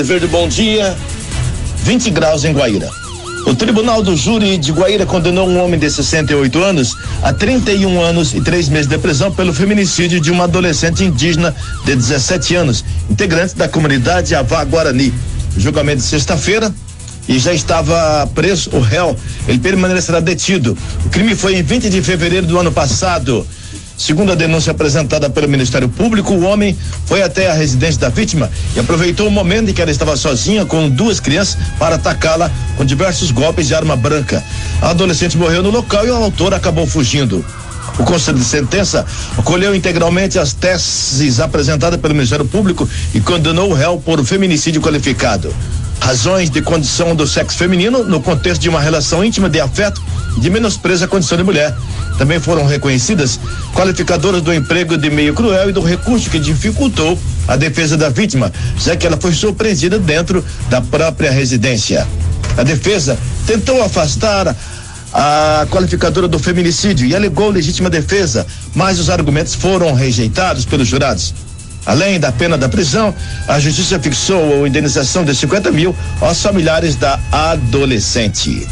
Verde, bom dia. 20 graus em Guaíra. O Tribunal do Júri de Guaíra condenou um homem de 68 anos a 31 anos e 3 meses de prisão pelo feminicídio de uma adolescente indígena de 17 anos, integrante da comunidade Avá Guarani. O julgamento de sexta-feira e já estava preso o réu. Ele permanecerá detido. O crime foi em 20 de fevereiro do ano passado. Segundo a denúncia apresentada pelo Ministério Público, o homem foi até a residência da vítima e aproveitou o momento em que ela estava sozinha com 2 crianças para atacá-la com diversos golpes de arma branca. A adolescente morreu no local e o autor acabou fugindo. O Conselho de Sentença acolheu integralmente as teses apresentadas pelo Ministério Público e condenou o réu por feminicídio qualificado. Razões de condição do sexo feminino no contexto de uma relação íntima de afeto e de menosprezo à condição de mulher. Também foram reconhecidas qualificadoras do emprego de meio cruel e do recurso que dificultou a defesa da vítima, já que ela foi surpreendida dentro da própria residência. A defesa tentou afastar a qualificadora do feminicídio e alegou legítima defesa, mas os argumentos foram rejeitados pelos jurados. Além da pena da prisão, a justiça fixou a indenização de 50 mil aos familiares da adolescente.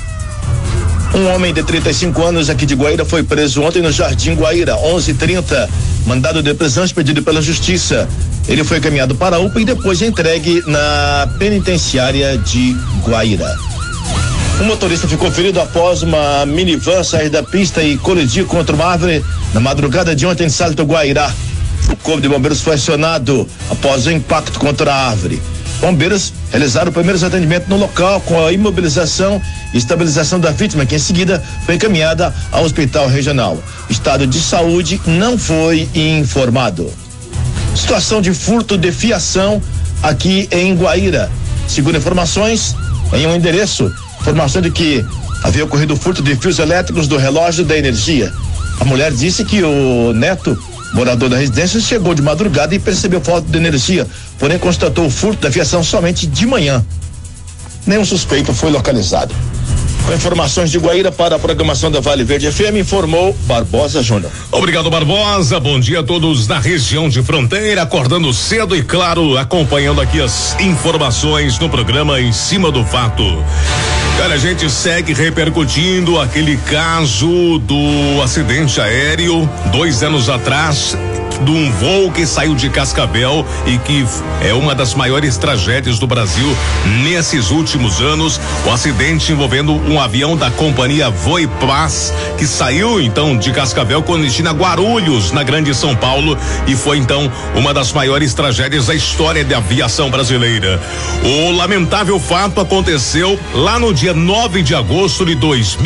Um homem de 35 anos aqui de Guaíra foi preso ontem no Jardim Guaíra, 11h30. Mandado de prisão expedido pela justiça. Ele foi encaminhado para a UPA e depois entregue na penitenciária de Guaíra. Um motorista ficou ferido após uma minivan sair da pista e colidir contra uma árvore na madrugada de ontem em Salto Guaíra. O corpo de bombeiros foi acionado após o impacto contra a árvore. Bombeiros realizaram primeiros atendimentos no local com a imobilização e estabilização da vítima, que em seguida foi encaminhada ao hospital regional. Estado de saúde não foi informado. Situação de furto de fiação aqui em Guaíra. Segundo informações, em um endereço, informação de que havia ocorrido furto de fios elétricos do relógio da energia. A mulher disse que o neto, morador da residência, chegou de madrugada e percebeu falta de energia, porém constatou o furto da fiação somente de manhã. Nenhum suspeito foi localizado. Com informações de Guaíra para a programação da Vale Verde FM, informou Barbosa Júnior. Obrigado, Barbosa. Bom dia a todos na região de fronteira, acordando cedo e, claro, acompanhando aqui as informações no programa Em Cima do Fato. Cara, a gente segue repercutindo aquele caso do acidente aéreo 2 anos atrás, de um voo que saiu de Cascavel e que é uma das maiores tragédias do Brasil nesses últimos anos. O acidente envolvendo um avião da companhia Voipaz, que saiu então de Cascavel com destino a Guarulhos, na Grande São Paulo, e foi então uma das maiores tragédias da história da aviação brasileira. O lamentável fato aconteceu lá no dia 9 de agosto de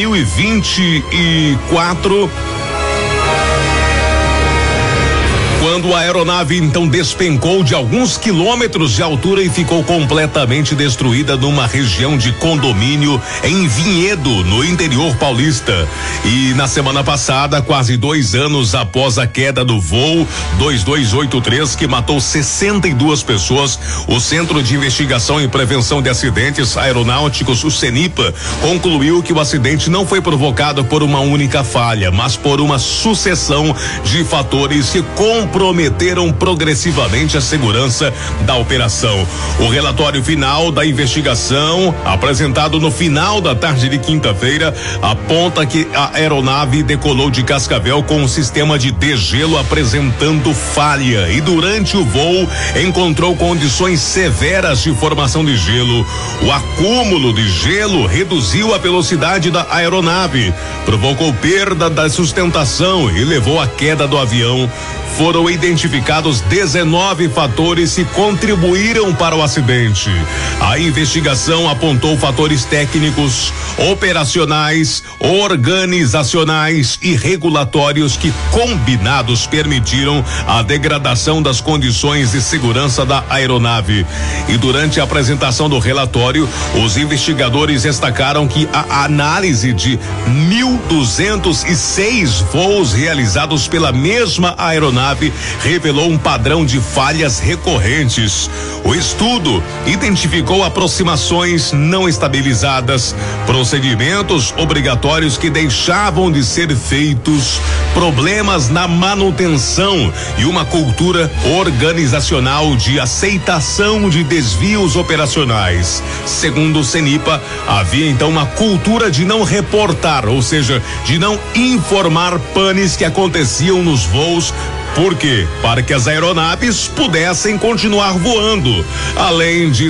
2024. Quando a aeronave então despencou de alguns quilômetros de altura e ficou completamente destruída numa região de condomínio em Vinhedo, no interior paulista. E na semana passada, quase 2 anos após a queda do voo 2283, que matou 62 pessoas, o Centro de Investigação e Prevenção de Acidentes Aeronáuticos, o CENIPA, concluiu que o acidente não foi provocado por uma única falha, mas por uma sucessão de fatores que comprometeram progressivamente a segurança da operação. O relatório final da investigação, apresentado no final da tarde de quinta-feira, aponta que a aeronave decolou de Cascavel com um sistema de degelo apresentando falha e durante o voo encontrou condições severas de formação de gelo. O acúmulo de gelo reduziu a velocidade da aeronave, provocou perda da sustentação e levou à queda do avião. Foram identificados 19 fatores que contribuíram para o acidente. A investigação apontou fatores técnicos, operacionais, organizacionais e regulatórios que, combinados, permitiram a degradação das condições de segurança da aeronave. E durante a apresentação do relatório, os investigadores destacaram que a análise de 1.206 voos realizados pela mesma aeronave revelou um padrão de falhas recorrentes. O estudo identificou aproximações não estabilizadas, procedimentos obrigatórios que deixavam de ser feitos, problemas na manutenção e uma cultura organizacional de aceitação de desvios operacionais. Segundo o CENIPA, havia então uma cultura de não reportar, ou seja, de não informar panes que aconteciam nos voos. Por quê? Para que as aeronaves pudessem continuar voando, além de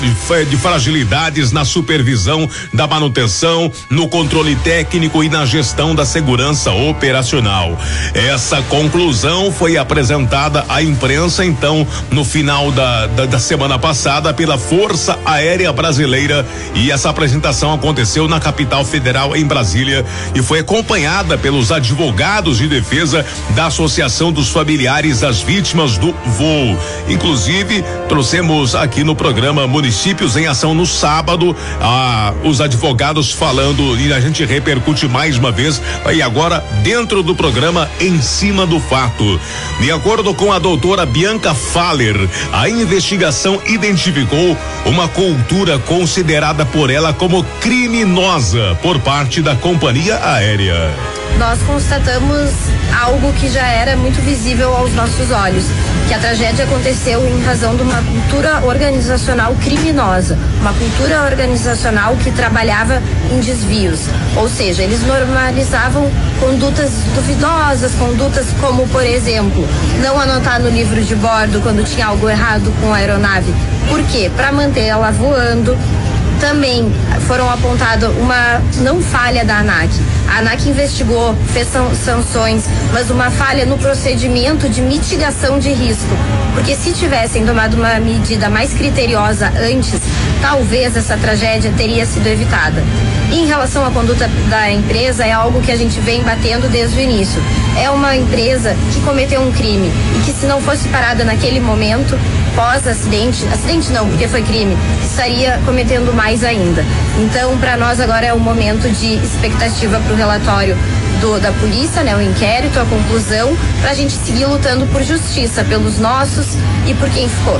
fragilidades na supervisão da manutenção, no controle técnico e na gestão da segurança operacional. Essa conclusão foi apresentada à imprensa, então, no final da semana passada pela Força Aérea Brasileira, e essa apresentação aconteceu na capital federal, em Brasília, e foi acompanhada pelos advogados de defesa da Associação dos Familiares das Vítimas do Voo. Inclusive, trouxemos aqui no programa Municípios em Ação no sábado, os advogados falando, e a gente repercute mais uma vez, e agora dentro do programa Em Cima do Fato. De acordo com a doutora Bianca Faller, a investigação identificou uma cultura considerada por ela como criminosa por parte da companhia aérea. Nós constatamos algo que já era muito visível aos nossos olhos, que a tragédia aconteceu em razão de uma cultura organizacional criminosa, uma cultura organizacional que trabalhava em desvios, ou seja, eles normalizavam condutas duvidosas, condutas como, por exemplo, não anotar no livro de bordo quando tinha algo errado com a aeronave. Por quê? Para manter ela voando. Também foram apontadas uma não falha da ANAC. A ANAC investigou, fez sanções, mas uma falha no procedimento de mitigação de risco. Porque se tivessem tomado uma medida mais criteriosa antes, talvez essa tragédia teria sido evitada. Em relação à conduta da empresa, é algo que a gente vem batendo desde o início. É uma empresa que cometeu um crime e que, se não fosse parada naquele momento, pós-acidente, acidente não, porque foi crime, estaria cometendo mais ainda. Então, para nós agora é um momento de expectativa para o relatório da polícia, né, o inquérito, a conclusão, para a gente seguir lutando por justiça, pelos nossos e por quem ficou.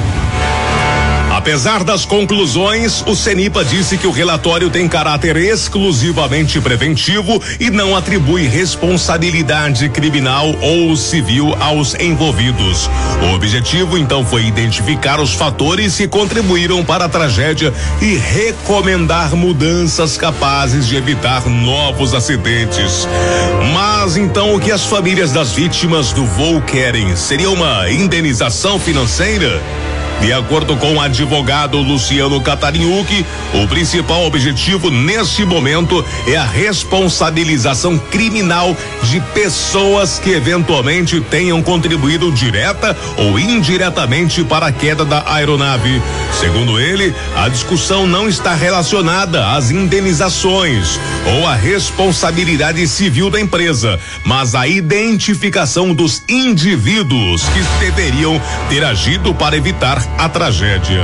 Apesar das conclusões, o CENIPA disse que o relatório tem caráter exclusivamente preventivo e não atribui responsabilidade criminal ou civil aos envolvidos. O objetivo, então, foi identificar os fatores que contribuíram para a tragédia e recomendar mudanças capazes de evitar novos acidentes. Mas, então, o que as famílias das vítimas do voo querem? Seria uma indenização financeira? De acordo com o advogado Luciano Catarinhucchi, o principal objetivo nesse momento é a responsabilização criminal de pessoas que eventualmente tenham contribuído direta ou indiretamente para a queda da aeronave. Segundo ele, a discussão não está relacionada às indenizações ou à responsabilidade civil da empresa, mas à identificação dos indivíduos que deveriam ter agido para evitar a tragédia.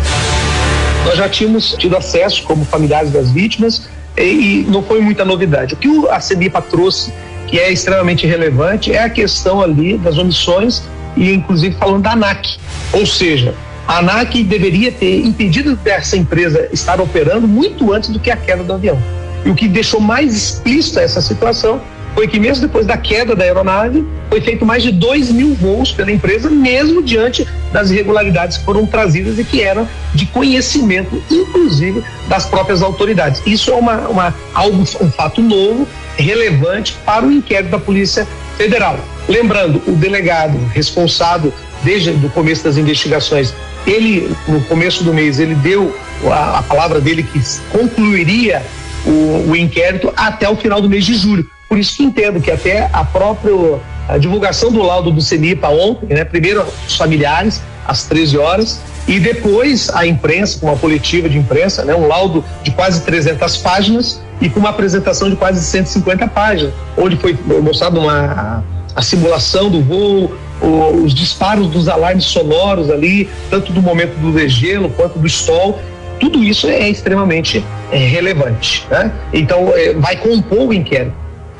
Nós já tínhamos tido acesso como familiares das vítimas e não foi muita novidade. O que a CENIPA trouxe, que é extremamente relevante, é a questão ali das omissões e inclusive falando da ANAC. Ou seja, a ANAC deveria ter impedido dessa empresa estar operando muito antes do que a queda do avião. E o que deixou mais explícita essa situação foi que mesmo depois da queda da aeronave, foi feito mais de 2.000 voos pela empresa, mesmo diante das irregularidades que foram trazidas e que eram de conhecimento, inclusive, das próprias autoridades. Isso é um fato novo, relevante para o inquérito da Polícia Federal. Lembrando, o delegado responsável, desde o começo das investigações, ele, no começo do mês, ele deu a palavra dele que concluiria o inquérito até o final do mês de julho. Por isso que entendo que até a divulgação do laudo do CENIPA ontem, né? Primeiro os familiares, às 13 horas, e depois a imprensa, com uma coletiva de imprensa, né? Um laudo de quase 300 páginas e com uma apresentação de quase 150 páginas, onde foi mostrado a simulação do voo, os disparos dos alarmes sonoros ali, tanto do momento do degelo quanto do stall. Tudo isso é extremamente relevante, né? Então vai compor o inquérito.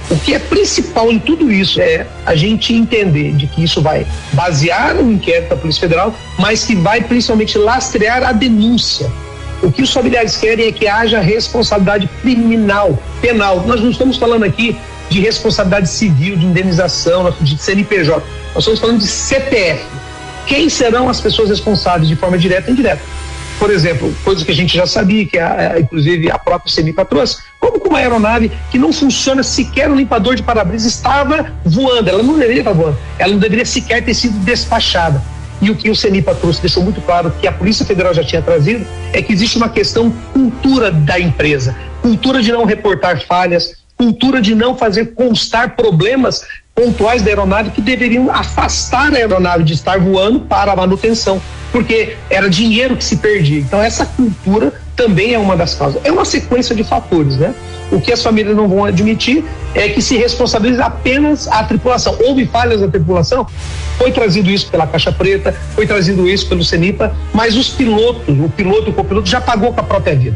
O que é principal em tudo isso é a gente entender de que isso vai basear no inquérito da Polícia Federal, mas que vai principalmente lastrear a denúncia. O que os familiares querem é que haja responsabilidade criminal, penal. Nós não estamos falando aqui de responsabilidade civil, de indenização, de CNPJ. Nós estamos falando de CPF. Quem serão as pessoas responsáveis de forma direta e indireta? Por exemplo, coisas que a gente já sabia, que inclusive a própria CEMIPA trouxe, como que uma aeronave que não funciona sequer, o limpador de para-brisa estava voando, ela não deveria estar voando, ela não deveria sequer ter sido despachada. E o que o CEMIPA trouxe deixou muito claro, que a Polícia Federal já tinha trazido, é que existe uma questão cultura da empresa, cultura de não reportar falhas, cultura de não fazer constar problemas pontuais da aeronave que deveriam afastar a aeronave de estar voando para a manutenção, porque era dinheiro que se perdia. Então essa cultura também é uma das causas. É uma sequência de fatores, né? O que as famílias não vão admitir é que se responsabiliza apenas a tripulação. Houve falhas na tripulação? Foi trazido isso pela Caixa Preta, foi trazido isso pelo CEMIPA, mas os pilotos, o piloto e o copiloto já pagou com a própria vida.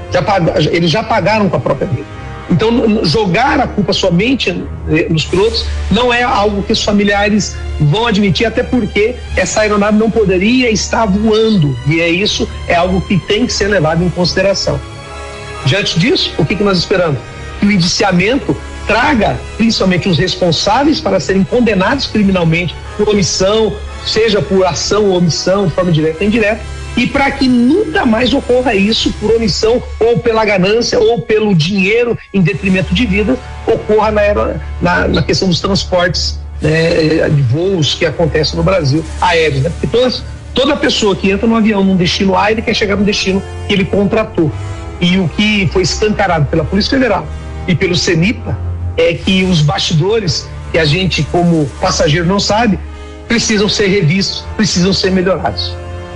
Eles já pagaram com a própria vida. Então, jogar a culpa somente nos pilotos não é algo que os familiares vão admitir, até porque essa aeronave não poderia estar voando, e é algo que tem que ser levado em consideração. Diante disso, o que nós esperamos? Que o indiciamento traga principalmente os responsáveis para serem condenados criminalmente por omissão, seja por ação ou omissão, de forma direta ou indireta, e para que nunca mais ocorra isso por omissão ou pela ganância ou pelo dinheiro em detrimento de vida, ocorra na questão dos transportes, né, de voos que acontecem no Brasil, aéreos, né? Porque toda pessoa que entra no avião num destino A, ele quer chegar no destino que ele contratou. E o que foi escancarado pela Polícia Federal e pelo CEMIPA é que os bastidores, que a gente como passageiro não sabe, precisam ser revistos, precisam ser melhorados.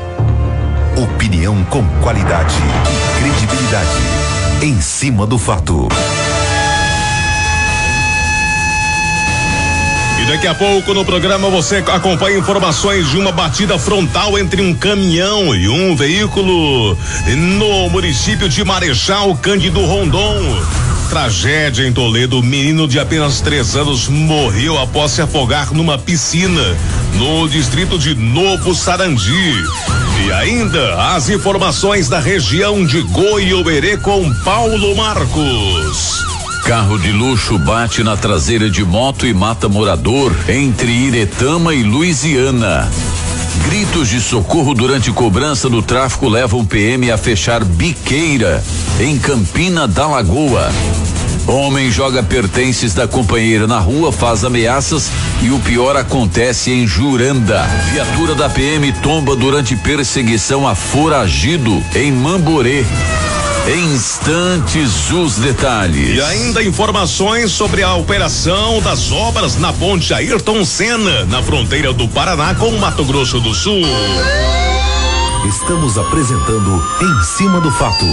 Opinião com qualidade e credibilidade. Em cima do fato. E daqui a pouco no programa você acompanha informações de uma batida frontal entre um caminhão e um veículo no município de Marechal Cândido Rondon. Tragédia em Toledo, menino de apenas 3 anos morreu após se afogar numa piscina no distrito de Novo Sarandi. E ainda as informações da região de Goiôerê com Paulo Marcos. Carro de luxo bate na traseira de moto e mata morador entre Iretama e Luisiana. Gritos de socorro durante cobrança do tráfico levam PM a fechar biqueira em Campina da Lagoa. Homem joga pertences da companheira na rua, faz ameaças e o pior acontece em Juranda. Viatura da PM tomba durante perseguição a foragido em Mamborê. Em instantes, os detalhes. E ainda informações sobre a operação das obras na ponte Ayrton Senna, na fronteira do Paraná com Mato Grosso do Sul. Estamos apresentando Em Cima do Fato.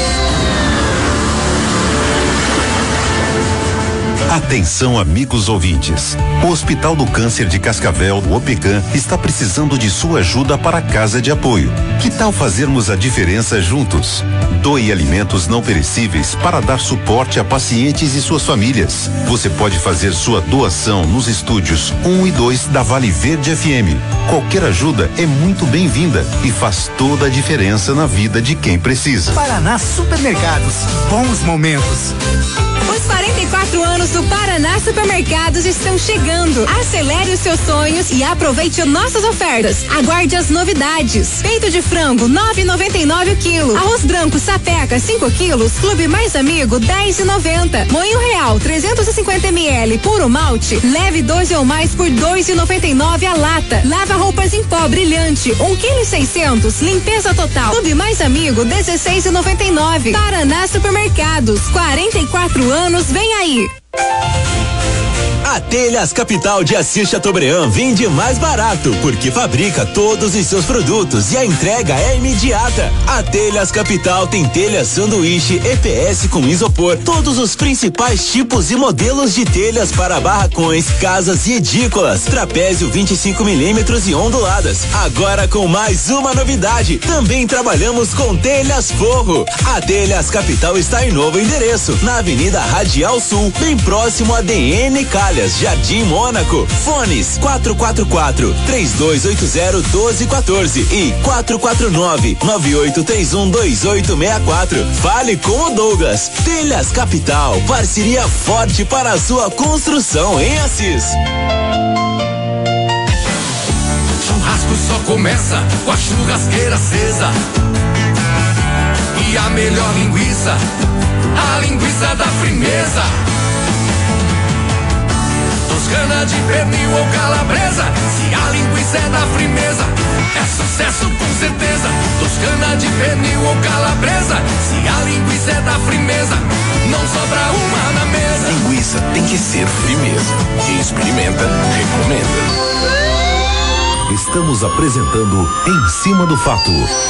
Atenção, amigos ouvintes. O Hospital do Câncer de Cascavel, o OPECAM, está precisando de sua ajuda para a casa de apoio. Que tal fazermos a diferença juntos? Doe alimentos não perecíveis para dar suporte a pacientes e suas famílias. Você pode fazer sua doação nos estúdios 1 e 2 da Vale Verde FM. Qualquer ajuda é muito bem-vinda e faz toda a diferença na vida de quem precisa. Paraná Supermercados, bons momentos. Os 44 anos do Paraná Supermercados estão chegando. Acelere os seus sonhos e aproveite nossas ofertas. Aguarde as novidades. Peito de frango 9,99 o quilo. Arroz branco sapeca 5 quilos. Clube Mais Amigo 10,90. Moinho Real 350 ml puro malte. Leve 12 ou mais por 2,99 a lata. Lava roupas em pó brilhante 1,6 kg. Limpeza total. Clube Mais Amigo 16,99. Paraná Supermercados, 44 anos, vem aí. A Telhas Capital de Assis Chateaubriand vende mais barato, porque fabrica todos os seus produtos e a entrega é imediata. A Telhas Capital tem telhas sanduíche, EPS com isopor, todos os principais tipos e modelos de telhas para barracões, casas e edículas, trapézio 25 milímetros e onduladas. Agora com mais uma novidade, também trabalhamos com telhas forro. A Telhas Capital está em novo endereço, na Avenida Radial Sul, bem próximo a DN Calhas, Jardim Mônaco. Fones 444-3280-1214 e 449-9831-2864. Fale com o Douglas. Telhas Capital, parceria forte para a sua construção em Assis. Churrasco só começa com a churrasqueira acesa e a melhor linguiça, a linguiça da firmeza. Toscana de pernil ou calabresa, se a linguiça é da firmeza, é sucesso com certeza. Toscana de pernil ou calabresa, se a linguiça é da firmeza, não sobra uma na mesa. Linguiça tem que ser firmeza. Quem experimenta, recomenda. Estamos apresentando Em Cima do Fato.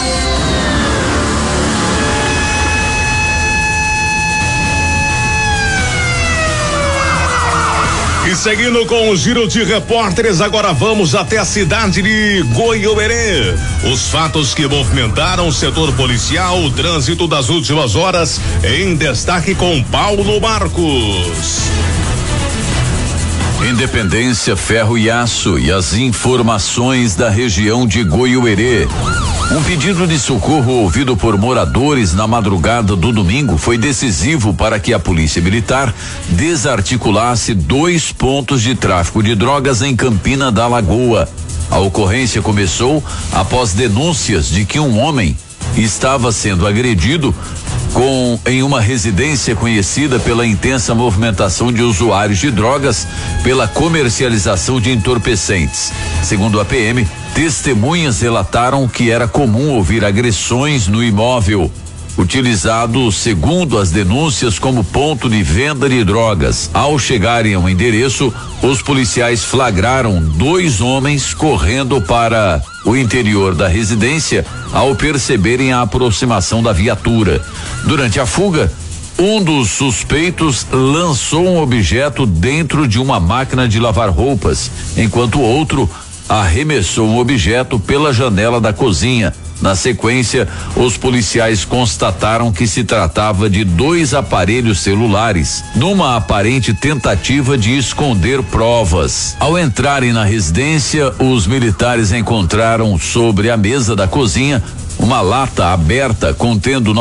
E seguindo com o giro de repórteres, agora vamos até a cidade de Goiuerê. Os fatos que movimentaram o setor policial, o trânsito das últimas horas, em destaque com Paulo Marcos. Independência, Ferro e Aço e as informações da região de Goiuerê. Um pedido de socorro ouvido por moradores na madrugada do domingo foi decisivo para que a Polícia Militar desarticulasse 2 pontos de tráfico de drogas em Campina da Lagoa. A ocorrência começou após denúncias de que um homem estava sendo agredido em uma residência conhecida pela intensa movimentação de usuários de drogas, pela comercialização de entorpecentes. Segundo a PM, testemunhas relataram que era comum ouvir agressões no imóvel, utilizado, segundo as denúncias, como ponto de venda de drogas. Ao chegarem ao endereço, os policiais flagraram 2 homens correndo para o interior da residência ao perceberem a aproximação da viatura. Durante a fuga, um dos suspeitos lançou um objeto dentro de uma máquina de lavar roupas, enquanto o outro arremessou um objeto pela janela da cozinha. Na sequência, os policiais constataram que se tratava de 2 aparelhos celulares, numa aparente tentativa de esconder provas. Ao entrarem na residência, os militares encontraram sobre a mesa da cozinha uma lata aberta contendo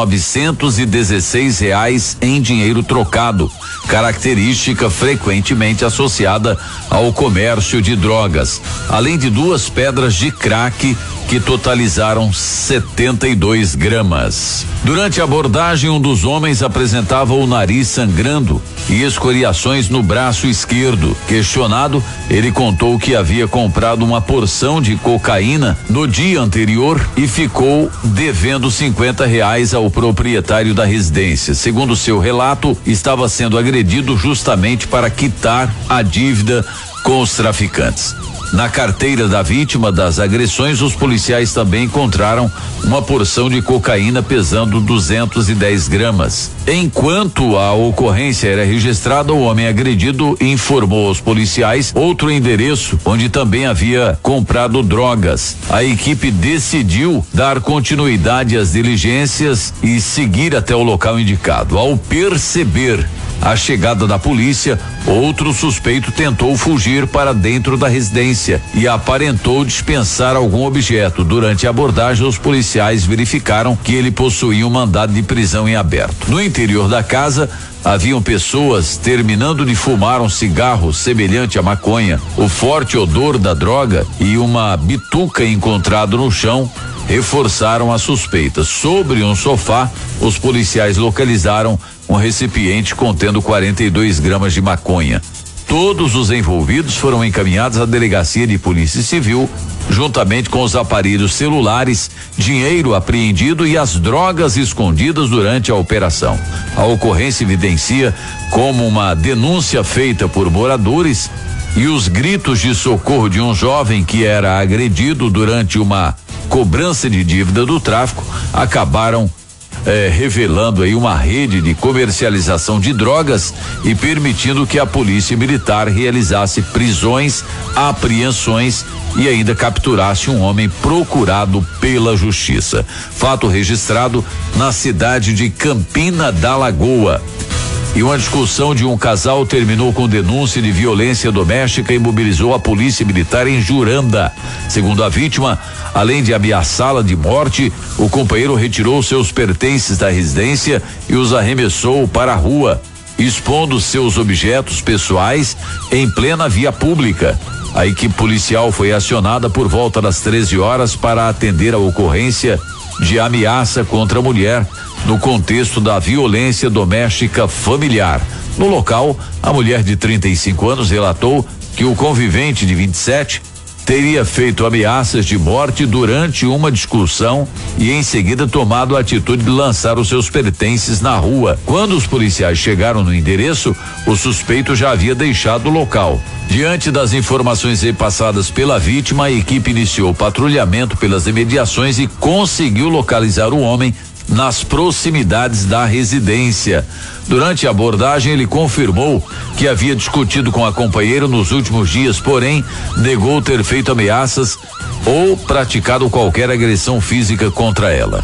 R$916 em dinheiro trocado, característica frequentemente associada ao comércio de drogas, além de 2 pedras de crack que totalizaram 72 gramas. Durante a abordagem, um dos homens apresentava o nariz sangrando e escoriações no braço esquerdo. Questionado, ele contou que havia comprado uma porção de cocaína no dia anterior e ficou devendo R$50 ao proprietário da residência. Segundo seu relato, estava sendo agredido justamente para quitar a dívida com os traficantes. Na carteira da vítima das agressões, os policiais também encontraram uma porção de cocaína pesando 210 gramas. Enquanto a ocorrência era registrada, o homem agredido informou aos policiais outro endereço onde também havia comprado drogas. A equipe decidiu dar continuidade às diligências e seguir até o local indicado. Ao perceber a chegada da polícia, outro suspeito tentou fugir para dentro da residência e aparentou dispensar algum objeto. Durante a abordagem, os policiais verificaram que ele possuía um mandado de prisão em aberto. No interior da casa, haviam pessoas terminando de fumar um cigarro semelhante à maconha. O forte odor da droga e uma bituca encontrado no chão reforçaram a suspeita. Sobre um sofá, os policiais localizaram um recipiente contendo 42 gramas de maconha. Todos os envolvidos foram encaminhados à delegacia de polícia civil, juntamente com os aparelhos celulares, dinheiro apreendido e as drogas escondidas durante a operação. A ocorrência evidencia como uma denúncia feita por moradores e os gritos de socorro de um jovem que era agredido durante uma cobrança de dívida do tráfico acabaram revelando aí uma rede de comercialização de drogas e permitindo que a polícia militar realizasse prisões, apreensões e ainda capturasse um homem procurado pela justiça. Fato registrado na cidade de Campina da Lagoa. E uma discussão de um casal terminou com denúncia de violência doméstica e mobilizou a polícia militar em Juranda. Segundo a vítima, além de ameaçá-la de morte, o companheiro retirou seus pertences da residência e os arremessou para a rua, expondo seus objetos pessoais em plena via pública. A equipe policial foi acionada por volta das 13 horas para atender a ocorrência de ameaça contra a mulher no contexto da violência doméstica familiar. No local, a mulher de 35 anos relatou que o convivente de 27 teria feito ameaças de morte durante uma discussão e em seguida tomado a atitude de lançar os seus pertences na rua. Quando os policiais chegaram no endereço, o suspeito já havia deixado o local. Diante das informações repassadas pela vítima, a equipe iniciou o patrulhamento pelas imediações e conseguiu localizar o homem nas proximidades da residência. Durante a abordagem, ele confirmou que havia discutido com a companheira nos últimos dias, porém negou ter feito ameaças ou praticado qualquer agressão física contra ela.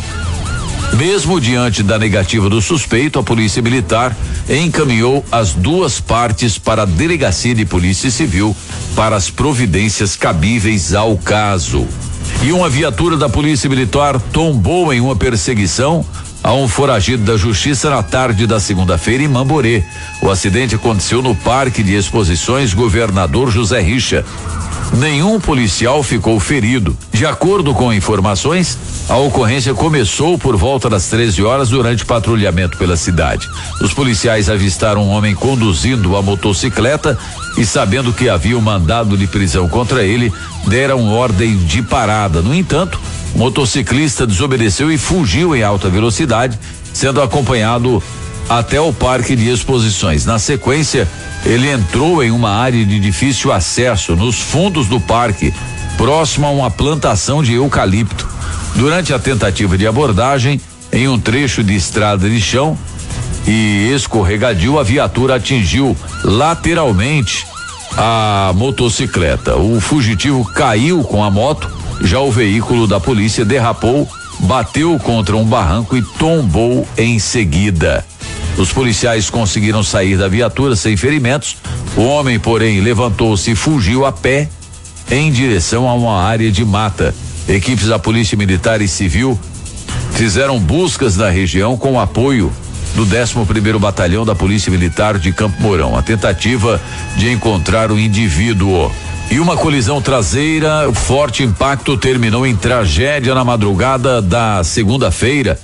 Mesmo diante da negativa do suspeito, a polícia militar encaminhou as duas partes para a delegacia de polícia civil para as providências cabíveis ao caso. E uma viatura da polícia militar tombou em uma perseguição a um foragido da justiça na tarde da segunda-feira em Mamborê. O acidente aconteceu no Parque de Exposições Governador José Richa. Nenhum policial ficou ferido. De acordo com informações, a ocorrência começou por volta das 13 horas durante patrulhamento pela cidade. Os policiais avistaram um homem conduzindo a motocicleta e, sabendo que havia um mandado de prisão contra ele, deram ordem de parada. No entanto, o motociclista desobedeceu e fugiu em alta velocidade, sendo acompanhado até o Parque de Exposições. Na sequência, ele entrou em uma área de difícil acesso nos fundos do parque, próximo a uma plantação de eucalipto. Durante a tentativa de abordagem, em um trecho de estrada de chão e escorregadio, a viatura atingiu lateralmente a motocicleta. O fugitivo caiu com a moto, já o veículo da polícia derrapou, bateu contra um barranco e tombou em seguida. Os policiais conseguiram sair da viatura sem ferimentos. O homem, porém, levantou-se e fugiu a pé em direção a uma área de mata. Equipes da Polícia Militar e Civil fizeram buscas na região com o apoio do 11º Batalhão da Polícia Militar de Campo Mourão. A tentativa de encontrar o indivíduo. E uma colisão traseira, forte impacto, terminou em tragédia na madrugada da segunda-feira,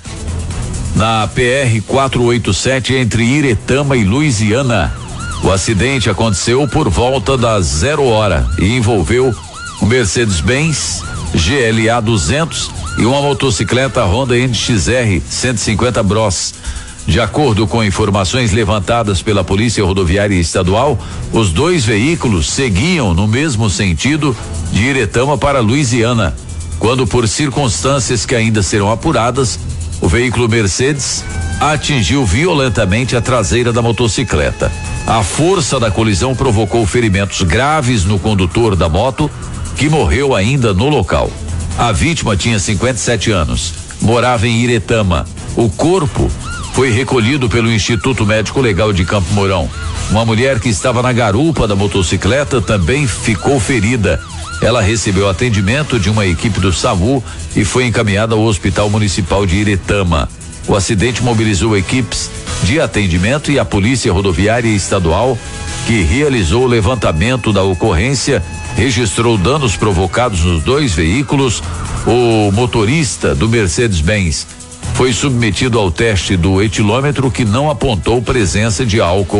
na PR 487 entre Iretama e Luisiana. O acidente aconteceu por volta das 0 hora e envolveu um Mercedes-Benz GLA 200 e uma motocicleta Honda NXR 150 Bros. De acordo com informações levantadas pela Polícia Rodoviária Estadual, os dois veículos seguiam no mesmo sentido de Iretama para Luisiana, quando, por circunstâncias que ainda serão apuradas, o veículo Mercedes atingiu violentamente a traseira da motocicleta. A força da colisão provocou ferimentos graves no condutor da moto, que morreu ainda no local. A vítima tinha 57 anos, morava em Iretama. O corpo foi recolhido pelo Instituto Médico Legal de Campo Mourão. Uma mulher que estava na garupa da motocicleta também ficou ferida. Ela recebeu atendimento de uma equipe do SAMU e foi encaminhada ao Hospital Municipal de Iretama. O acidente mobilizou equipes de atendimento e a Polícia Rodoviária Estadual, que realizou o levantamento da ocorrência, registrou danos provocados nos dois veículos. O motorista do Mercedes-Benz foi submetido ao teste do etilômetro, que não apontou presença de álcool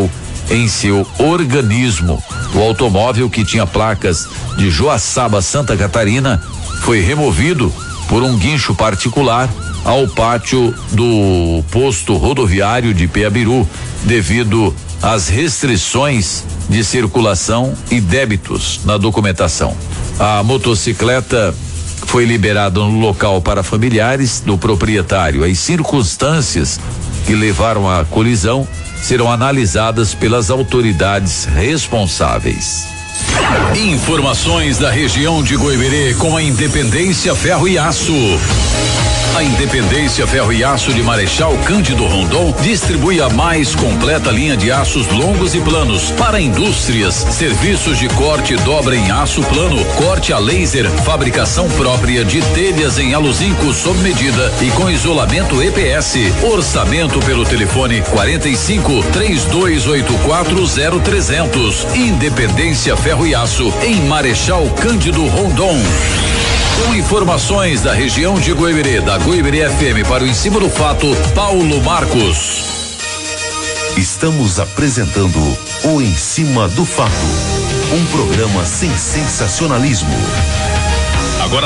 em seu organismo. O automóvel, que tinha placas de Joaçaba, Santa Catarina, foi removido por um guincho particular ao pátio do posto rodoviário de Peabiru, devido às restrições de circulação e débitos na documentação. A motocicleta foi liberada no local para familiares do proprietário. As circunstâncias que levaram à colisão serão analisadas pelas autoridades responsáveis. Informações da região de Goiberê com a Independência Ferro e Aço. A Independência Ferro e Aço de Marechal Cândido Rondon distribui a mais completa linha de aços longos e planos para indústrias, serviços de corte e dobra em aço plano, corte a laser, fabricação própria de telhas em aluzinco sob medida e com isolamento EPS. Orçamento pelo telefone 45-3284-0300. Independência Ferro e Aço em Marechal Cândido Rondon. Com informações da região de Goiberê, da Goiberê FM para o Em Cima do Fato, Paulo Marcos. Estamos apresentando o Em Cima do Fato, um programa sem sensacionalismo. Agora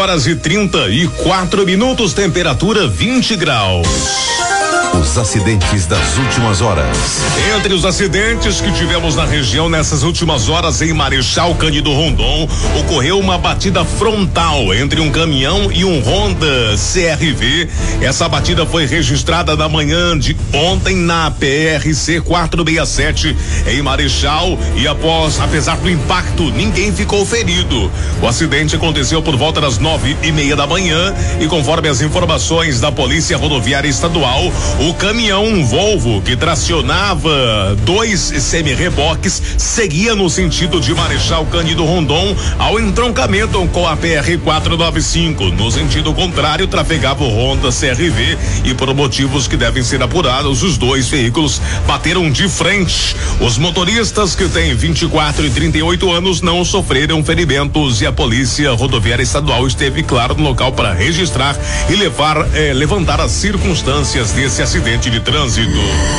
7h34, temperatura 20 graus. Os acidentes das últimas horas. Entre os acidentes que tivemos na região nessas últimas horas em Marechal Cândido Rondon, ocorreu uma batida frontal entre um caminhão e um Honda CR-V. Essa batida foi registrada na manhã de ontem na PRC 467 em Marechal e apesar do impacto, ninguém ficou ferido. O acidente aconteceu por volta das 9:30 da manhã e, conforme as informações da Polícia Rodoviária Estadual, o caminhão Volvo, que tracionava 2 semi-reboques, seguia no sentido de Marechal Cândido Rondon ao entroncamento com a PR 495. No sentido contrário, trafegava o Honda CR-V e, por motivos que devem ser apurados, os dois veículos bateram de frente. Os motoristas, que têm 24 e 38 anos, não sofreram ferimentos e a Polícia Rodoviária Estadual esteve, claro, no local para registrar e levantar as circunstâncias desse acidente de trânsito.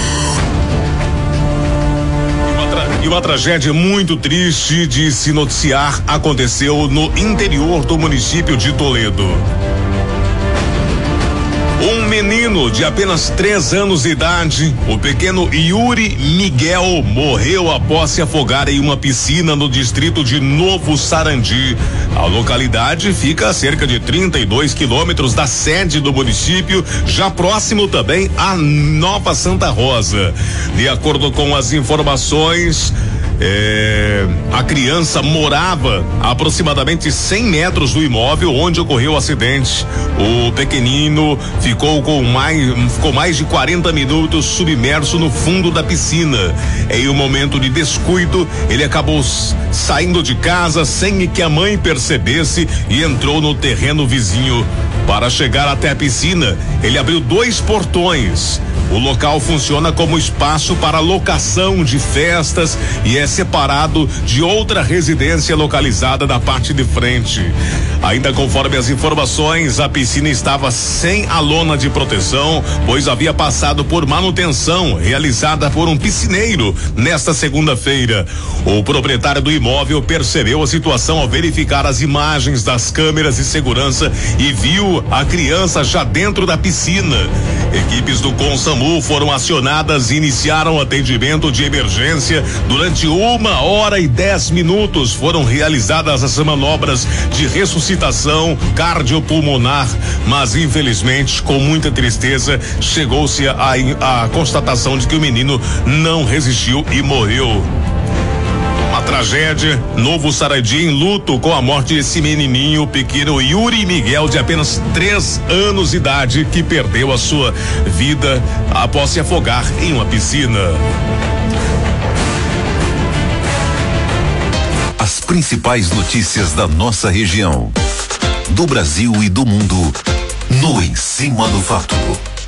E uma tragédia muito triste de se noticiar aconteceu no interior do município de Toledo. Um menino de apenas 3 anos de idade, o pequeno Yuri Miguel, morreu após se afogar em uma piscina no distrito de Novo Sarandi. A localidade fica a cerca de 32 quilômetros da sede do município, já próximo também a Nova Santa Rosa. De acordo com as informações, a criança morava a aproximadamente 100 metros do imóvel onde ocorreu o acidente. O pequenino ficou mais de 40 minutos submerso no fundo da piscina. Em um momento de descuido, ele acabou saindo de casa sem que a mãe percebesse e entrou no terreno vizinho. Para chegar até a piscina, ele abriu 2 portões. O local funciona como espaço para locação de festas e é separado de outra residência localizada na parte de frente. Ainda conforme as informações, a piscina estava sem a lona de proteção, pois havia passado por manutenção realizada por um piscineiro nesta segunda-feira. O proprietário do imóvel percebeu a situação ao verificar as imagens das câmeras de segurança e viu a criança já dentro da piscina. Equipes do Consamu foram acionadas e iniciaram o atendimento de emergência. Durante 1h10 foram realizadas as manobras de ressuscitação cardiopulmonar, mas infelizmente, com muita tristeza, chegou-se à constatação de que o menino não resistiu e morreu. Uma tragédia, Novo Sarandi em luto com a morte desse menininho pequeno Yuri Miguel, de apenas 3 anos de idade, que perdeu a sua vida após se afogar em uma piscina. As principais notícias da nossa região, do Brasil e do mundo, no Em Cima do Fato.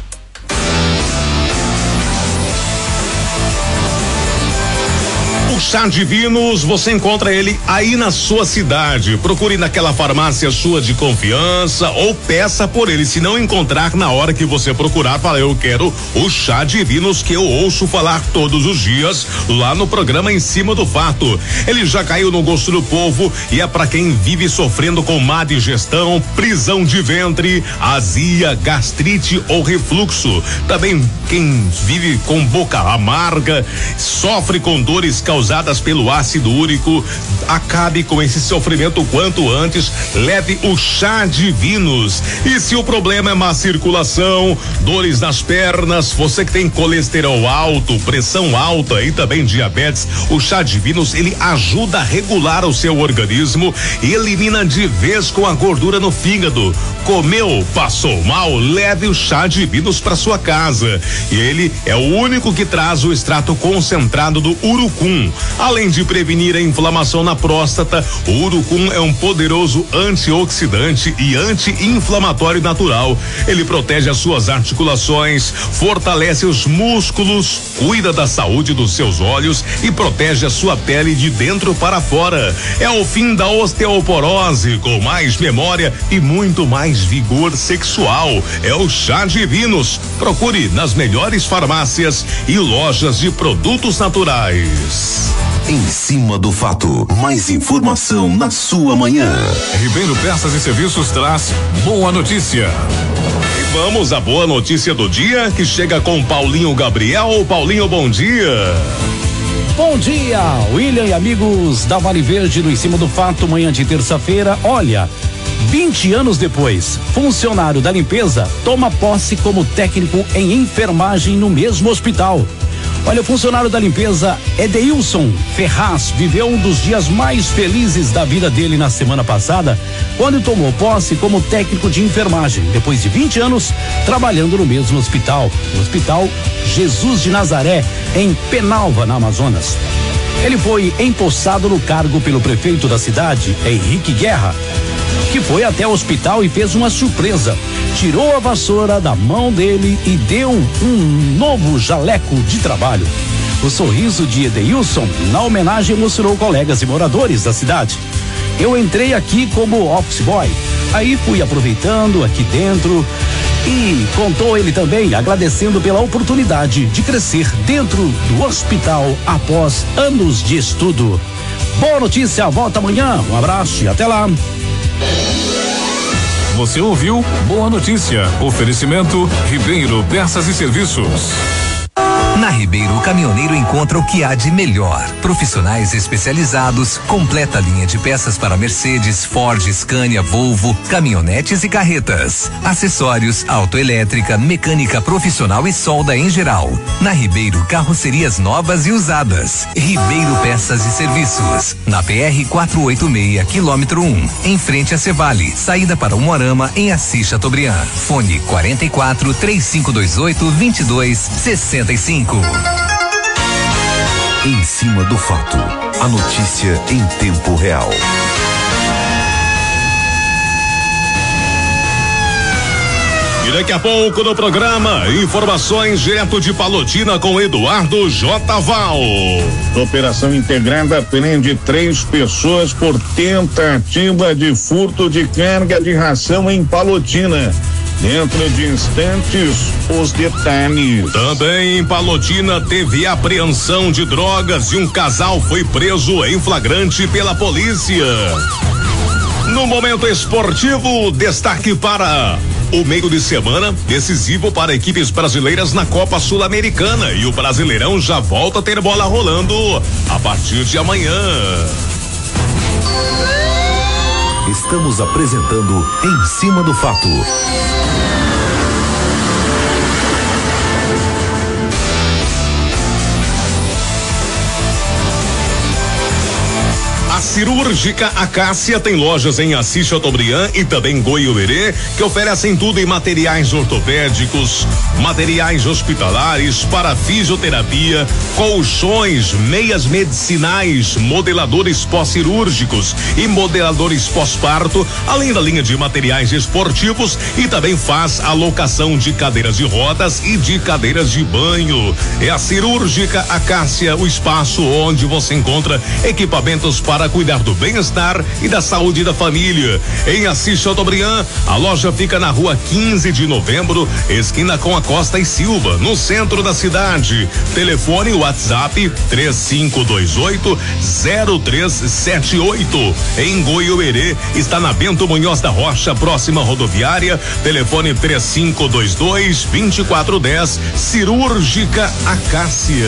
O Chá Divinos, você encontra ele aí na sua cidade. Procure naquela farmácia sua de confiança ou peça por ele. Se não encontrar, na hora que você procurar, fala: eu quero o Chá Divinos, que eu ouço falar todos os dias lá no programa Em Cima do Fato. Ele já caiu no gosto do povo e é para quem vive sofrendo com má digestão, prisão de ventre, azia, gastrite ou refluxo. Também quem vive com boca amarga, sofre com dores causadas pelo ácido úrico. Acabe com esse sofrimento o quanto antes. Leve o Chá Divinos. E se o problema é má circulação, dores nas pernas, você que tem colesterol alto, pressão alta e também diabetes, o Chá Divinos, ele ajuda a regular o seu organismo e elimina de vez com a gordura no fígado. Comeu, passou mal, leve o Chá Divinos para sua casa. E ele é o único que traz o extrato concentrado do urucum. Além de prevenir a inflamação na próstata, o urucum é um poderoso antioxidante e anti-inflamatório natural. Ele protege as suas articulações, fortalece os músculos, cuida da saúde dos seus olhos e protege a sua pele de dentro para fora. É o fim da osteoporose, com mais memória e muito mais vigor sexual. É o Chá Divinos. Procure nas melhores farmácias e lojas de produtos naturais. Em Cima do Fato, mais informação na sua manhã. Ribeiro Peças e Serviços traz boa notícia. E vamos à boa notícia do dia, que chega com Paulinho Gabriel. Paulinho, bom dia. Bom dia, William e amigos da Vale Verde no Em Cima do Fato, manhã de terça-feira. Olha, 20 anos depois, funcionário da limpeza toma posse como técnico em enfermagem no mesmo hospital. Olha, o funcionário da limpeza Edeilson Ferraz viveu um dos dias mais felizes da vida dele na semana passada, quando tomou posse como técnico de enfermagem, depois de 20 anos trabalhando no mesmo hospital, o Hospital Jesus de Nazaré, em Penalva, na Amazonas. Ele foi empossado no cargo pelo prefeito da cidade, Henrique Guerra, que foi até o hospital e fez uma surpresa. Tirou a vassoura da mão dele e deu um novo jaleco de trabalho. O sorriso de Edeilson, na homenagem, emocionou colegas e moradores da cidade. Eu entrei aqui como office boy, aí fui aproveitando aqui dentro, e contou ele também, agradecendo pela oportunidade de crescer dentro do hospital após anos de estudo. Boa notícia, volta amanhã, um abraço e até lá. Você ouviu Boa Notícia. Oferecimento Ribeiro Peças e Serviços. Na Ribeiro, o caminhoneiro encontra o que há de melhor. Profissionais especializados, completa linha de peças para Mercedes, Ford, Scania, Volvo, caminhonetes e carretas. Acessórios, autoelétrica, mecânica profissional e solda em geral. Na Ribeiro, carrocerias novas e usadas. Ribeiro Peças e Serviços. Na PR 486, quilômetro 1, em frente a Cevale. Saída para Umuarama, em Assis Chateaubriand. Fone 44 3528 2265. Em Cima do Fato, a notícia em tempo real. E daqui a pouco no programa, informações direto de Palotina com Eduardo J. Val. Operação integrada prende 3 pessoas por tentativa de furto de carga de ração em Palotina. Dentro de instantes, os detalhes. Também em Palotina teve apreensão de drogas e um casal foi preso em flagrante pela polícia. No momento esportivo, destaque para o meio de semana decisivo para equipes brasileiras na Copa Sul-Americana, e o Brasileirão já volta a ter bola rolando a partir de amanhã. Estamos apresentando Em Cima do Fato. Cirúrgica Acácia tem lojas em Assis Chateaubriand e também Goiuerê, que oferecem tudo em materiais ortopédicos, materiais hospitalares para fisioterapia, colchões, meias medicinais, modeladores pós-cirúrgicos e modeladores pós-parto, além da linha de materiais esportivos, e também faz a locação de cadeiras de rodas e de cadeiras de banho. É a Cirúrgica Acácia, o espaço onde você encontra equipamentos para cuidar do bem-estar e da saúde da família. Em Assis Chateaubriand, a loja fica na rua 15 de novembro, esquina com a Costa e Silva, no centro da cidade. Telefone WhatsApp 3528-0378. Em Goiuerê, está na Bento Munhoz da Rocha, próxima rodoviária. Telefone 3522-2410. Cirúrgica Acácia.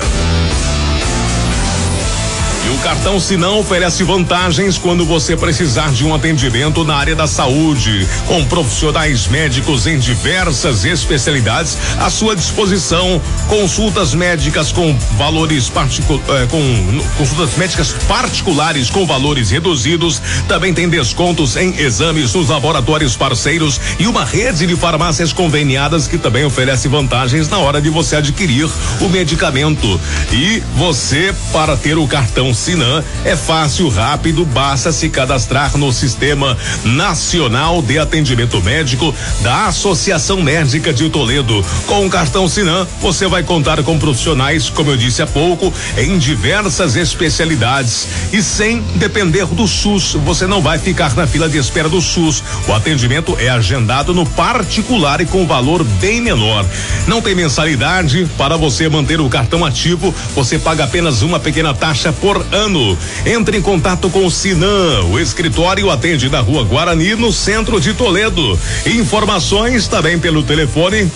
E o cartão Sinão oferece vantagens quando você precisar de um atendimento na área da saúde, com profissionais médicos em diversas especialidades à sua disposição, consultas médicas com valores consultas médicas particulares com valores reduzidos, também tem descontos em exames nos laboratórios parceiros e uma rede de farmácias conveniadas que também oferece vantagens na hora de você adquirir o medicamento. E você, para ter o cartão Sinan, é fácil, rápido, basta se cadastrar no Sistema Nacional de Atendimento Médico da Associação Médica de Toledo. Com o cartão Sinan, você vai contar com profissionais, como eu disse há pouco, em diversas especialidades e sem depender do SUS. Você não vai ficar na fila de espera do SUS. O atendimento é agendado no particular e com valor bem menor. Não tem mensalidade. Para você manter o cartão ativo, você paga apenas uma pequena taxa por ano. Entre em contato com o Sinan. O escritório atende na Rua Guarani, no centro de Toledo. Informações também pelo telefone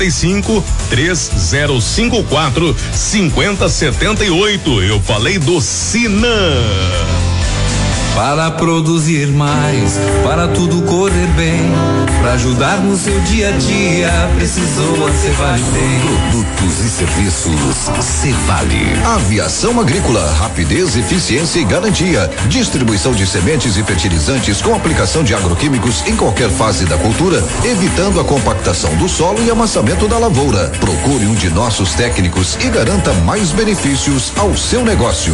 45-3054-5078. Eu falei do Sinan. Para produzir mais, para tudo correr bem, para ajudar no seu dia a dia, precisou a Cevale tem. Produtos e serviços Cevale. Aviação agrícola, rapidez, eficiência e garantia. Distribuição de sementes e fertilizantes com aplicação de agroquímicos em qualquer fase da cultura, evitando a compactação do solo e amassamento da lavoura. Procure um de nossos técnicos e garanta mais benefícios ao seu negócio.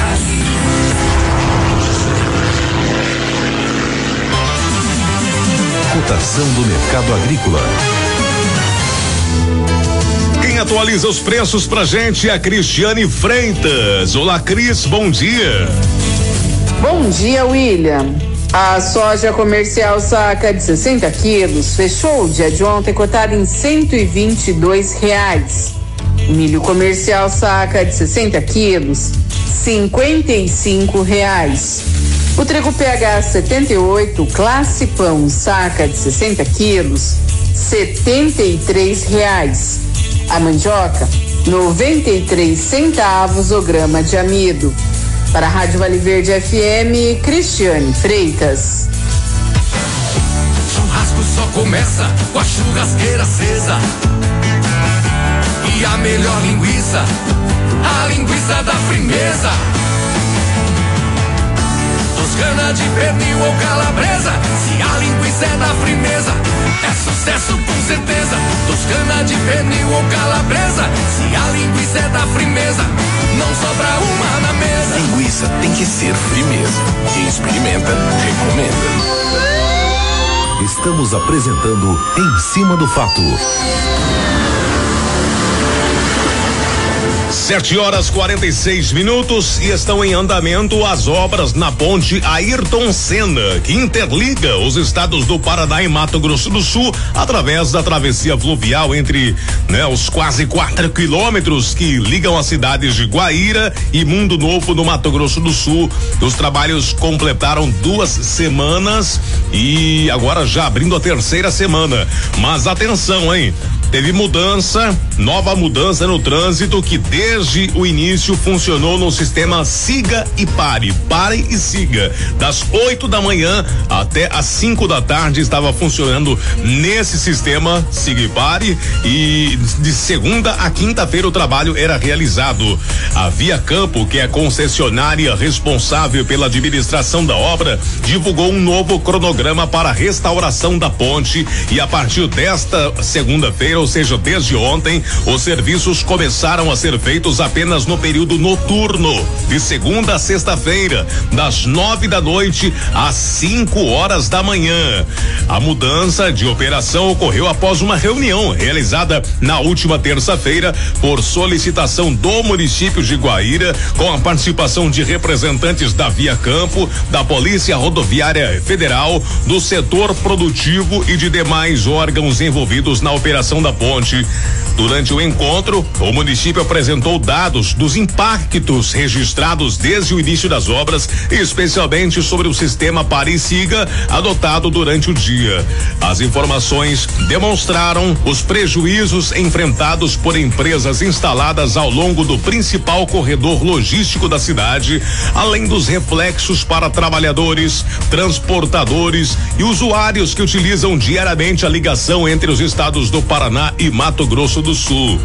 Cotação do mercado agrícola. Quem atualiza os preços pra gente é a Cristiane Freitas. Olá, Cris, bom dia. Bom dia, William. A soja comercial saca de 60 quilos fechou o dia de ontem cotada em R$122. Milho comercial saca de 60 quilos, R$55. O trigo PH 78, classe pão, saca de 60 quilos, R$73. A mandioca, 93 centavos o grama de amido. Para a Rádio Vale Verde FM, Cristiane Freitas. Churrasco só começa com a churrasqueira acesa. E a melhor linguiça, a linguiça da firmeza. Toscana de pernil ou calabresa, se a linguiça é da firmeza, é sucesso com certeza. Toscana de pernil ou calabresa, se a linguiça é da firmeza, não sobra uma na mesa. Linguiça tem que ser firmeza. Quem experimenta, recomenda. Estamos apresentando Em Cima do Fato. 7h46 e estão em andamento as obras na ponte Ayrton Senna, que interliga os estados do Paraná e Mato Grosso do Sul através da travessia fluvial entre, os quase 4 quilômetros que ligam as cidades de Guaíra e Mundo Novo, no Mato Grosso do Sul. Os trabalhos completaram 2 semanas e agora já abrindo a 3ª semana. Mas atenção, hein? teve nova mudança no trânsito que desde o início funcionou no sistema siga e pare e siga. Das 8 da manhã até as 5 da tarde estava funcionando nesse sistema siga e pare, e de segunda a quinta-feira o trabalho era realizado. A Via Campo, que é a concessionária responsável pela administração da obra, divulgou um novo cronograma para a restauração da ponte, e a partir desta segunda-feira, ou seja, desde ontem, os serviços começaram a ser feitos apenas no período noturno, de segunda a sexta-feira, das 9 da noite às 5 horas da manhã. A mudança de operação ocorreu após uma reunião realizada na última terça-feira por solicitação do município de Guaíra, com a participação de representantes da Via Campo, da Polícia Rodoviária Federal, do setor produtivo e de demais órgãos envolvidos na operação da ponte. Durante o encontro, o município apresentou dados dos impactos registrados desde o início das obras, especialmente sobre o sistema pare e siga adotado durante o dia. As informações demonstraram os prejuízos enfrentados por empresas instaladas ao longo do principal corredor logístico da cidade, além dos reflexos para trabalhadores, transportadores e usuários que utilizam diariamente a ligação entre os estados do Paraná e Mato Grosso do Sul.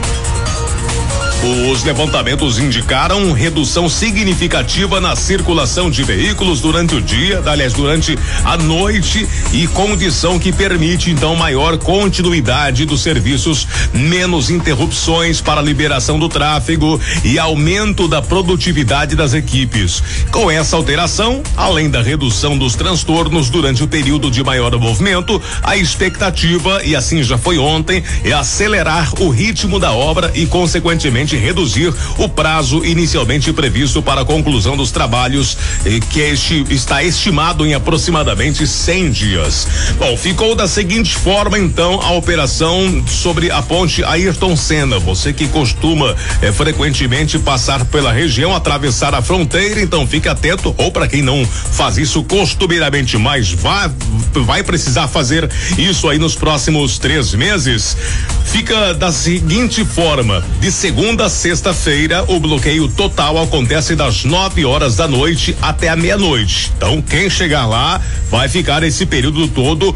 Os levantamentos indicaram redução significativa na circulação de veículos durante o dia, durante a noite, e condição que permite então maior continuidade dos serviços, menos interrupções para a liberação do tráfego e aumento da produtividade das equipes. Com essa alteração, além da redução dos transtornos durante o período de maior movimento, a expectativa, e assim já foi ontem, é acelerar o ritmo da obra e, consequentemente, reduzir o prazo inicialmente previsto para a conclusão dos trabalhos, que está estimado em aproximadamente 100 dias. Bom, ficou da seguinte forma então a operação sobre a ponte Ayrton Senna. Você que costuma frequentemente passar pela região, atravessar a fronteira, então fique atento, ou para quem não faz isso costumeiramente, mas vai precisar fazer isso aí nos próximos 3 meses. Fica da seguinte forma: de segunda a sexta-feira, o bloqueio total acontece das 9 horas da noite até a meia-noite. Então, quem chegar lá vai ficar esse período todo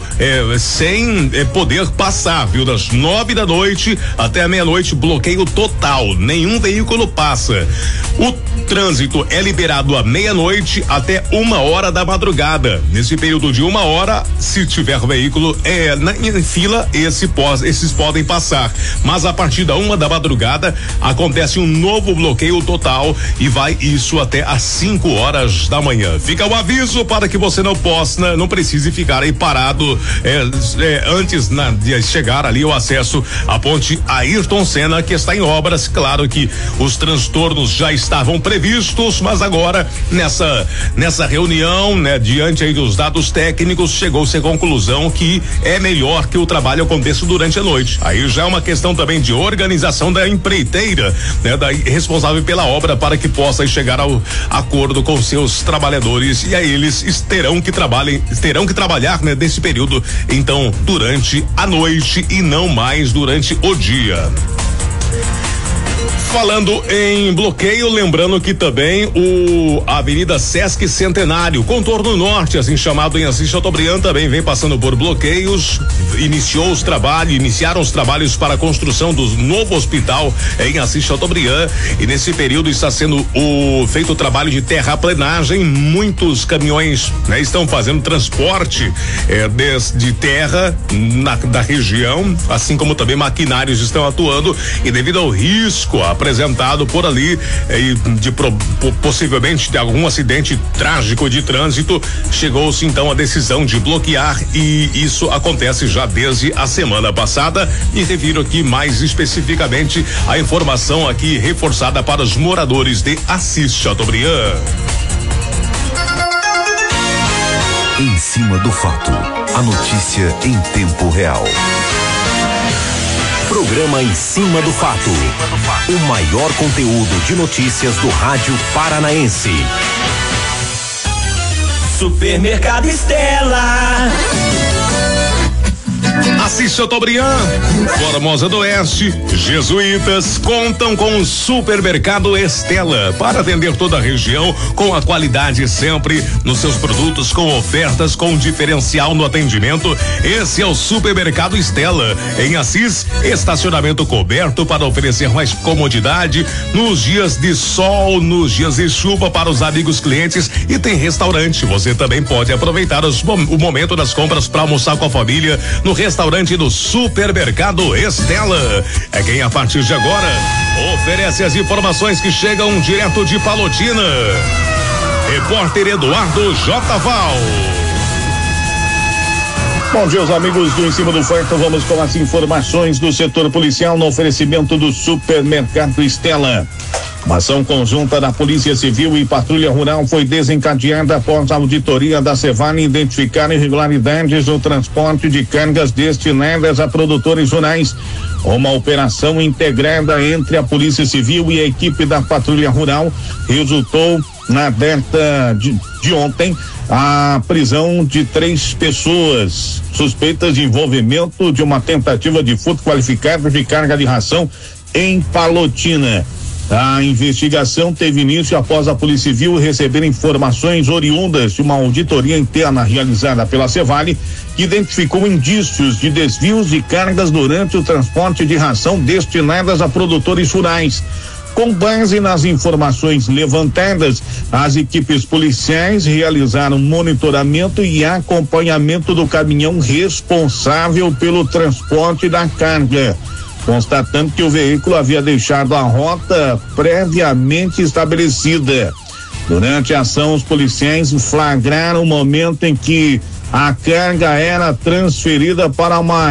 sem poder passar, viu? Das 9 da noite até a meia-noite, bloqueio total. Nenhum veículo passa. O trânsito é liberado à meia-noite até 1h da madrugada. Nesse período de 1h, se tiver veículo em fila, esses podem passar. Mas a partir da 1h da madrugada acontece um novo bloqueio total e vai isso até às 5 horas da manhã. Fica o aviso para que você não precise ficar aí parado antes de chegar ali o acesso à ponte Ayrton Senna, que está em obras. Claro que os transtornos já estavam previstos, mas agora nessa reunião, diante aí dos dados técnicos, chegou-se à conclusão que é melhor que o trabalho aconteça durante a noite. Aí já é uma questão também de organização da empreiteira, da responsável pela obra, para que possa chegar ao acordo com seus trabalhadores, e aí eles terão que trabalhar nesse período, então, durante a noite e não mais durante o dia. Falando em bloqueio, lembrando que também a Avenida Sesc Centenário, contorno norte, assim chamado em Assis Chateaubriand, também vem passando por bloqueios. Iniciaram os trabalhos para a construção do novo hospital em Assis Chateaubriand, e nesse período está sendo feito o trabalho de terraplenagem. Muitos caminhões estão fazendo transporte de terra da região, assim como também maquinários estão atuando, e devido ao risco apresentado por ali possivelmente de algum acidente trágico de trânsito, chegou-se então a decisão de bloquear, e isso acontece já desde a semana passada. E refiro aqui mais especificamente a informação aqui reforçada para os moradores de Assis Chateaubriand. Em cima do fato, a notícia em tempo real. Programa Em Cima do Fato. O maior conteúdo de notícias do rádio paranaense. Supermercado Estela. Assis Chateaubriand, Formosa do Oeste, Jesuítas contam com o Supermercado Estela para atender toda a região com a qualidade sempre nos seus produtos, com ofertas, com diferencial no atendimento. Esse é o Supermercado Estela. Em Assis, estacionamento coberto para oferecer mais comodidade nos dias de sol, nos dias de chuva para os amigos clientes, e tem restaurante. Você também pode aproveitar o momento das compras para almoçar com a família no restaurante do Supermercado Estela. É quem a partir de agora oferece as informações que chegam direto de Palotina. Repórter Eduardo J. Val. Bom dia, os amigos do Em Cima do Fato. Vamos com as informações do setor policial no oferecimento do Supermercado Estela. Uma ação conjunta da Polícia Civil e Patrulha Rural foi desencadeada após a auditoria da Cevale identificar irregularidades no transporte de cargas destinadas a produtores rurais. Uma operação integrada entre a Polícia Civil e a equipe da Patrulha Rural resultou na data de ontem a prisão de 3 pessoas suspeitas de envolvimento de uma tentativa de furto qualificado de carga de ração em Palotina. A investigação teve início após a Polícia Civil receber informações oriundas de uma auditoria interna realizada pela Cevale, que identificou indícios de desvios de cargas durante o transporte de ração destinadas a produtores rurais. Com base nas informações levantadas, as equipes policiais realizaram monitoramento e acompanhamento do caminhão responsável pelo transporte da carga, constatando que o veículo havia deixado a rota previamente estabelecida. Durante a ação, os policiais flagraram o momento em que a carga era transferida para uma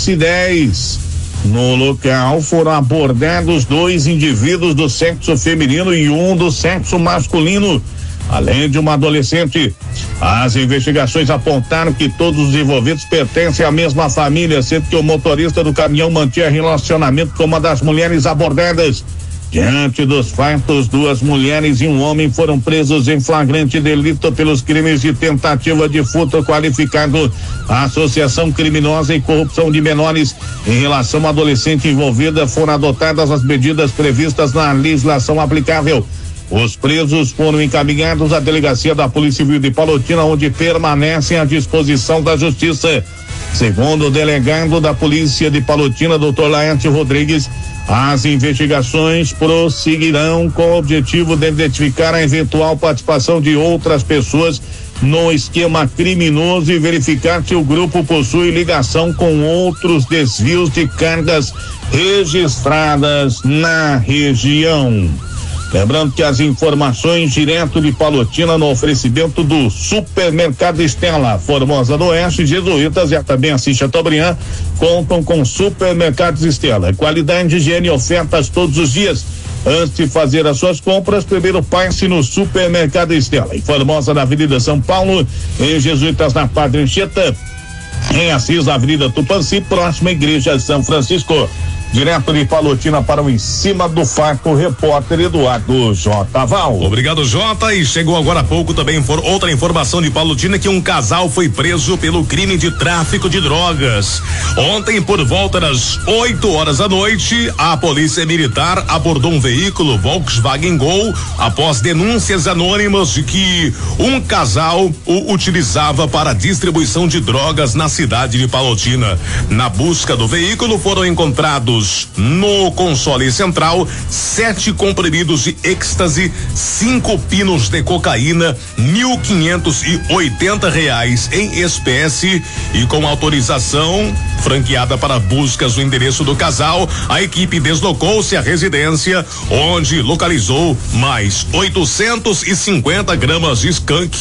S10. No local foram abordados 2 indivíduos do sexo feminino e um do sexo masculino, além de uma adolescente. As investigações apontaram que todos os envolvidos pertencem à mesma família, sendo que o motorista do caminhão mantinha relacionamento com uma das mulheres abordadas. Diante dos fatos, 2 mulheres e um homem foram presos em flagrante delito pelos crimes de tentativa de furto qualificado, associação criminosa e corrupção de menores. Em relação à adolescente envolvida, foram adotadas as medidas previstas na legislação aplicável. Os presos foram encaminhados à delegacia da Polícia Civil de Palotina, onde permanecem à disposição da Justiça. Segundo o delegado da Polícia de Palotina, Dr. Laerte Rodrigues, as investigações prosseguirão com o objetivo de identificar a eventual participação de outras pessoas no esquema criminoso e verificar se o grupo possui ligação com outros desvios de cargas registradas na região. Lembrando que as informações direto de Palotina no oferecimento do Supermercado Estela, Formosa do Oeste, Jesuítas e também Assis Chateaubriand contam com Supermercados Estela. Qualidade, higiene e ofertas todos os dias. Antes de fazer as suas compras, primeiro passe no Supermercado Estela. Em Formosa, na Avenida São Paulo, em Jesuítas, na Padre Anchieta, em Assis, na Avenida Tupanci, próxima à Igreja de São Francisco. Direto de Palotina para o Em Cima do Fato, repórter Eduardo J. Val. Obrigado, Jota. E chegou agora há pouco também outra informação de Palotina, que um casal foi preso pelo crime de tráfico de drogas. Ontem, por volta das 8 horas da noite, a polícia militar abordou um veículo Volkswagen Gol após denúncias anônimas de que um casal o utilizava para distribuição de drogas na cidade de Palotina. Na busca do veículo foram encontrados no console central 7 comprimidos de êxtase, 5 pinos de cocaína, R$1.580 em espécie, e com autorização franqueada para buscas no endereço do casal, a equipe deslocou-se à residência, onde localizou mais 850 gramas de skunk,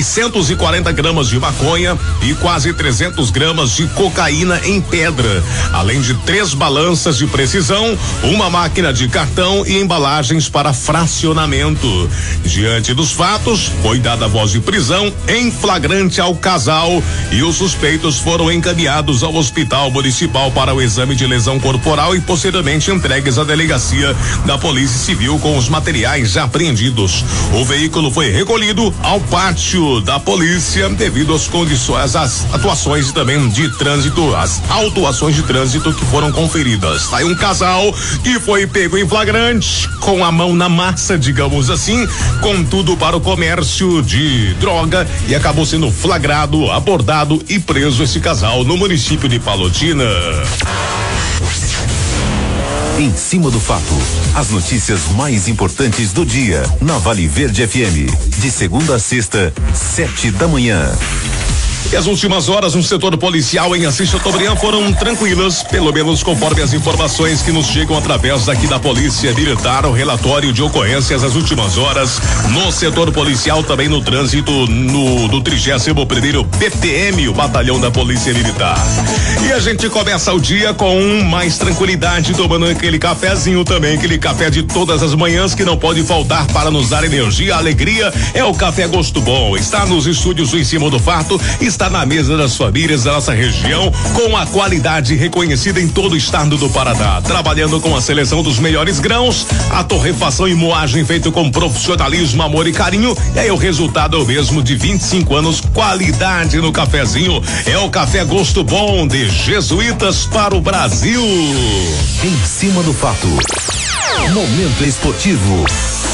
640 gramas de maconha e quase 300 gramas de cocaína em pedra. além de 3 balanças de precisão, uma máquina de cartão e embalagens para fracionamento. Diante dos fatos, foi dada voz de prisão em flagrante ao casal e os suspeitos foram encaminhados ao Hospital Municipal para o exame de lesão corporal e posteriormente entregues à delegacia da Polícia Civil com os materiais já apreendidos. O veículo foi recolhido ao pátio da polícia devido às condições, às atuações também de trânsito, as autuações de trânsito que foram conferidas. Sai um casal que foi pego em flagrante com a mão na massa, digamos assim, com tudo para o comércio de droga e acabou sendo flagrado, abordado e preso esse casal no município de Palotina. Em cima do fato, as notícias mais importantes do dia na Vale Verde FM, de segunda a sexta, 7 da manhã. E as últimas horas no setor policial em Assis Chateaubriand foram tranquilas, pelo menos conforme as informações que nos chegam através daqui da Polícia Militar, o relatório de ocorrências as últimas horas no setor policial, também no trânsito do 31º BPM, o Batalhão da Polícia Militar. E a gente começa o dia com mais tranquilidade, tomando aquele cafezinho também, aquele café de todas as manhãs que não pode faltar para nos dar energia, alegria, é o Café Gosto Bom. Está nos estúdios Em Cima do Fato, está na mesa das famílias da nossa região, com a qualidade reconhecida em todo o estado do Paraná, trabalhando com a seleção dos melhores grãos, a torrefação e moagem feito com profissionalismo, amor e carinho, e aí o resultado é o mesmo de 25 anos, qualidade no cafezinho, é o Café Gosto Bom de Jesuítas para o Brasil. Em Cima do Fato, momento esportivo.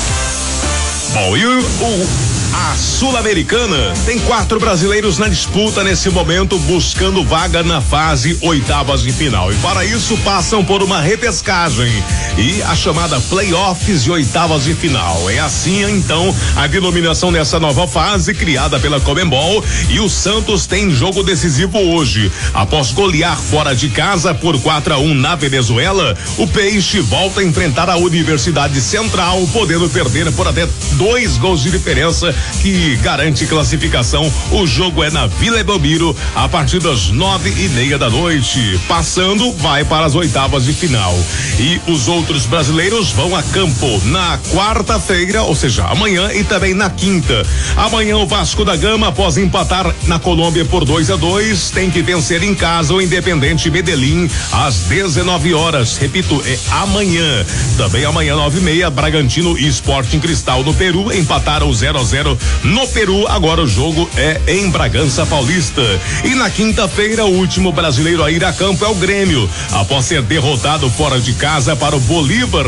Bom, e a Sul-Americana tem 4 brasileiros na disputa nesse momento, buscando vaga na fase oitavas de final. E para isso passam por uma repescagem e a chamada playoffs de oitavas de final. É assim então a denominação dessa nova fase criada pela Conmebol, e o Santos tem jogo decisivo hoje. Após golear fora de casa por 4-1 na Venezuela, o Peixe volta a enfrentar a Universidade Central, podendo perder por até 2 gols de diferença, que garante classificação. O jogo é na Vila Belmiro a partir das 9:30 da noite. Passando, vai para as oitavas de final. E os outros brasileiros vão a campo na quarta-feira, ou seja, amanhã, e também na quinta. Amanhã o Vasco da Gama, após empatar na Colômbia por 2-2, tem que vencer em casa o Independente Medellín às 19 horas. Repito, é amanhã. Também amanhã 9:30, Bragantino e Sporting Cristal no Peru empataram 0-0 no Peru. Agora o jogo é em Bragança Paulista. E na quinta-feira, o último brasileiro a ir a campo é o Grêmio. Após ser derrotado fora de casa para o Bolívar,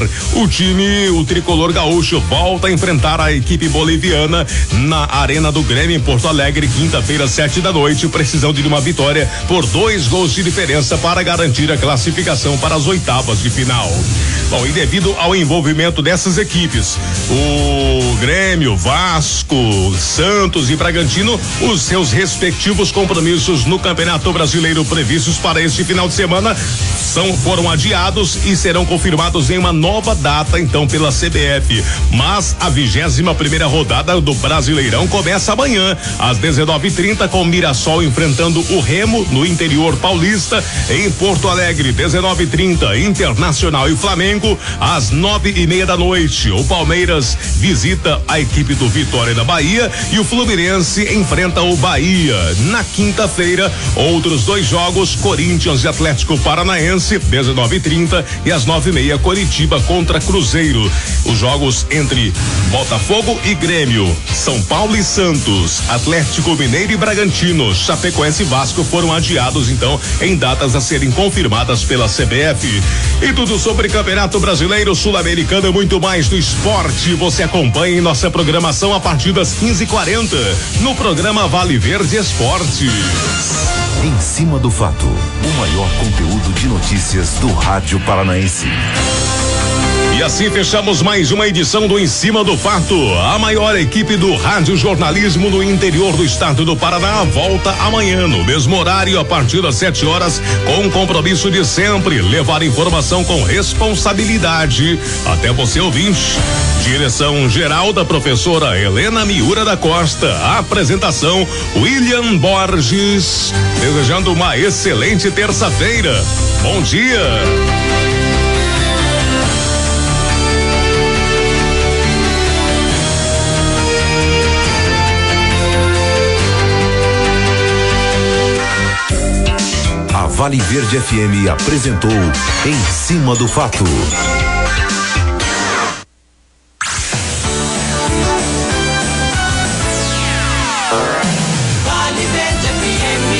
o tricolor gaúcho volta a enfrentar a equipe boliviana na Arena do Grêmio em Porto Alegre, quinta-feira, 7 da noite, precisando de uma vitória por 2 gols de diferença para garantir a classificação para as oitavas de final. Bom, e devido ao envolvimento dessas equipes, o Grêmio, Vasco, Santos e Bragantino, os seus respectivos compromissos no Campeonato Brasileiro previstos para este final de semana foram adiados e serão confirmados em uma nova data, então, pela CBF. Mas a 21ª rodada do Brasileirão começa amanhã às 19:30 com o Mirassol enfrentando o Remo no interior paulista. Em Porto Alegre, 19:30, Internacional e Flamengo às 9:30 da noite. O Palmeiras visita a equipe do Vitória da Bahia e o Fluminense enfrenta o Bahia. Na quinta-feira, outros 2 jogos, Corinthians e Atlético Paranaense, 19:30, e às 9:30, Coritiba contra Cruzeiro. Os jogos entre Botafogo e Grêmio, São Paulo e Santos, Atlético Mineiro e Bragantino, Chapecoense e Vasco foram adiados, então, em datas a serem confirmadas pela CBF. E tudo sobre Campeonato Brasileiro, Sul-Americano e muito mais do esporte você acompanha em nossa programação a partir das 15:40 no programa Vale Verde Esportes. Em Cima do Fato, o maior conteúdo de notícias do rádio paranaense. E assim fechamos mais uma edição do Em Cima do Fato. A maior equipe do rádio jornalismo no interior do estado do Paraná volta amanhã no mesmo horário a partir das 7 horas com o compromisso de sempre levar informação com responsabilidade até você ouvinte. Direção geral da professora Helena Miura da Costa. Apresentação William Borges. Desejando uma excelente terça-feira. Bom dia. A Vale Verde FM apresentou Em Cima do Fato. Vale Verde FM.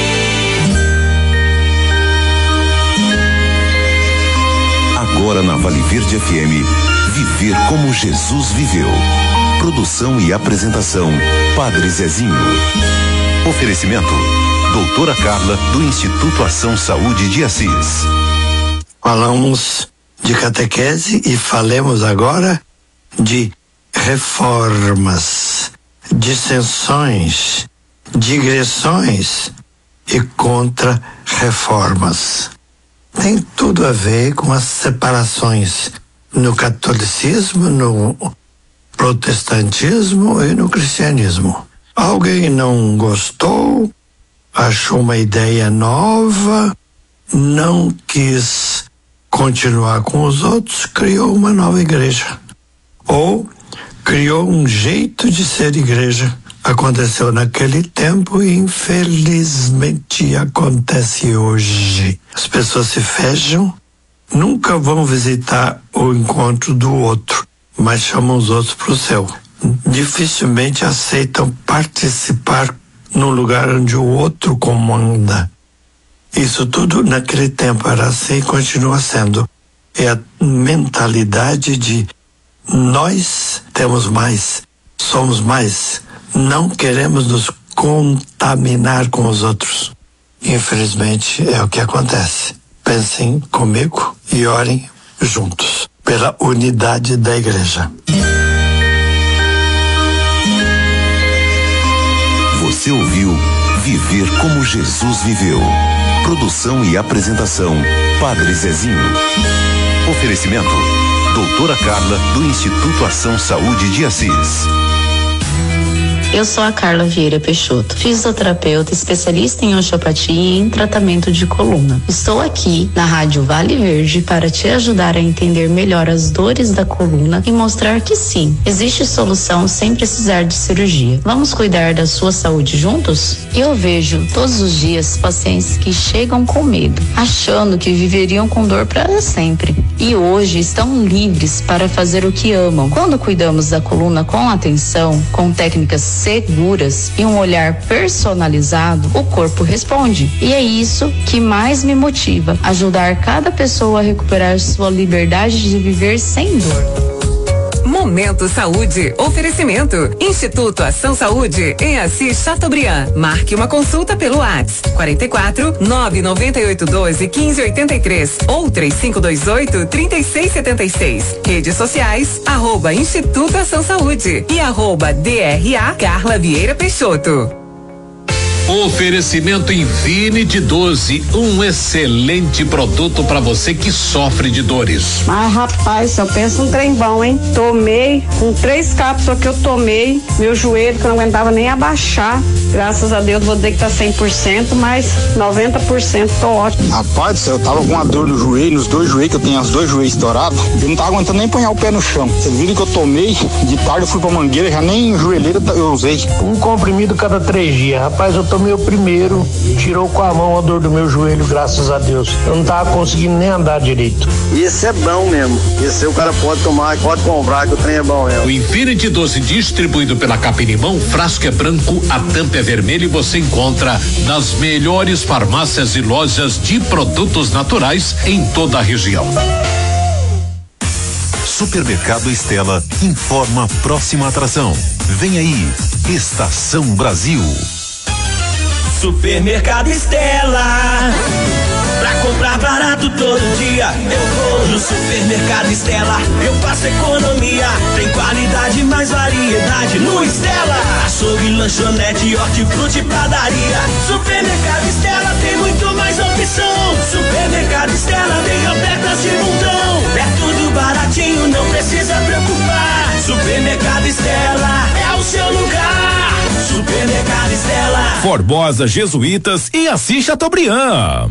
Agora na Vale Verde FM, viver como Jesus viveu. Produção e apresentação, Padre Zezinho. Oferecimento, Doutora Carla, do Instituto Ação Saúde de Assis. Falamos de catequese e falemos agora de reformas, dissensões, digressões e contra-reformas. Tem tudo a ver com as separações no catolicismo, no protestantismo e no cristianismo. Alguém não gostou, achou uma ideia nova, não quis continuar com os outros, criou uma nova igreja. Ou criou um jeito de ser igreja. Aconteceu naquele tempo e infelizmente acontece hoje. As pessoas se fecham, nunca vão visitar o encontro do outro, mas chamam os outros para o céu. Dificilmente aceitam participar no lugar onde o outro comanda. Isso tudo naquele tempo era assim e continua sendo. É a mentalidade de nós temos mais, somos mais, não queremos nos contaminar com os outros. Infelizmente é o que acontece. Pensem comigo e orem juntos pela unidade da igreja. Você ouviu Viver como Jesus viveu. Produção e apresentação, Padre Zezinho. Oferecimento, Doutora Carla, do Instituto Ação Saúde de Assis. Eu sou a Carla Vieira Peixoto, fisioterapeuta especialista em osteopatia e em tratamento de coluna. Estou aqui na Rádio Vale Verde para te ajudar a entender melhor as dores da coluna e mostrar que sim, existe solução sem precisar de cirurgia. Vamos cuidar da sua saúde juntos? Eu vejo todos os dias pacientes que chegam com medo, achando que viveriam com dor para sempre. E hoje estão livres para fazer o que amam. Quando cuidamos da coluna com atenção, com técnicas seguras e um olhar personalizado, o corpo responde. E é isso que mais me motiva, ajudar cada pessoa a recuperar sua liberdade de viver sem dor. Momento Saúde. Oferecimento. Instituto Ação Saúde em Assis Chateaubriand. Marque uma consulta pelo WhatsApp 44 998 12 15 83 ou 3528 3676. Redes sociais @Instituto Ação Saúde e @DRA Carla Vieira Peixoto. Oferecimento Infinity 12, um excelente produto para você que sofre de dores. Mas rapaz, eu penso um trem bom, hein? Tomei, com 3 cápsulas que eu tomei, meu joelho que eu não aguentava nem abaixar. Graças a Deus vou dizer que tá 100%, mas 90% tô ótimo. Rapaz, eu tava com uma dor no joelho, nos 2 joelhos, que eu tenho os 2 joelhos estourados. Eu não tava aguentando nem ponhar o pé no chão. Vocês viram que eu tomei, de tarde eu fui pra mangueira, já nem joelheira eu usei. Um comprimido cada 3 dias. Rapaz, eu tomei o primeiro, tirou com a mão a dor do meu joelho, graças a Deus. Eu não tava conseguindo nem andar direito. Esse é bom mesmo. Esse o cara pode tomar, pode comprar, que o trem é bom mesmo. O Infinity 12 distribuído pela Capirimão, frasco é branco, a tampa é vermelha e você encontra nas melhores farmácias e lojas de produtos naturais em toda a região. Supermercado Estela informa a próxima atração. Vem aí, Estação Brasil. Supermercado Estela. Pra comprar barato todo dia. Eu vou no Supermercado Stella, eu faço economia. Tem qualidade, mais variedade no Stella. Açougue, lanchonete, hortifruti e padaria. Supermercado Stella tem muito mais opção. Supermercado Stella tem ofertas de montão. É tudo baratinho, não precisa preocupar. Supermercado Stella é o seu lugar. Supermercado Stella. Formosa, Jesuítas e Assis Chateaubriand.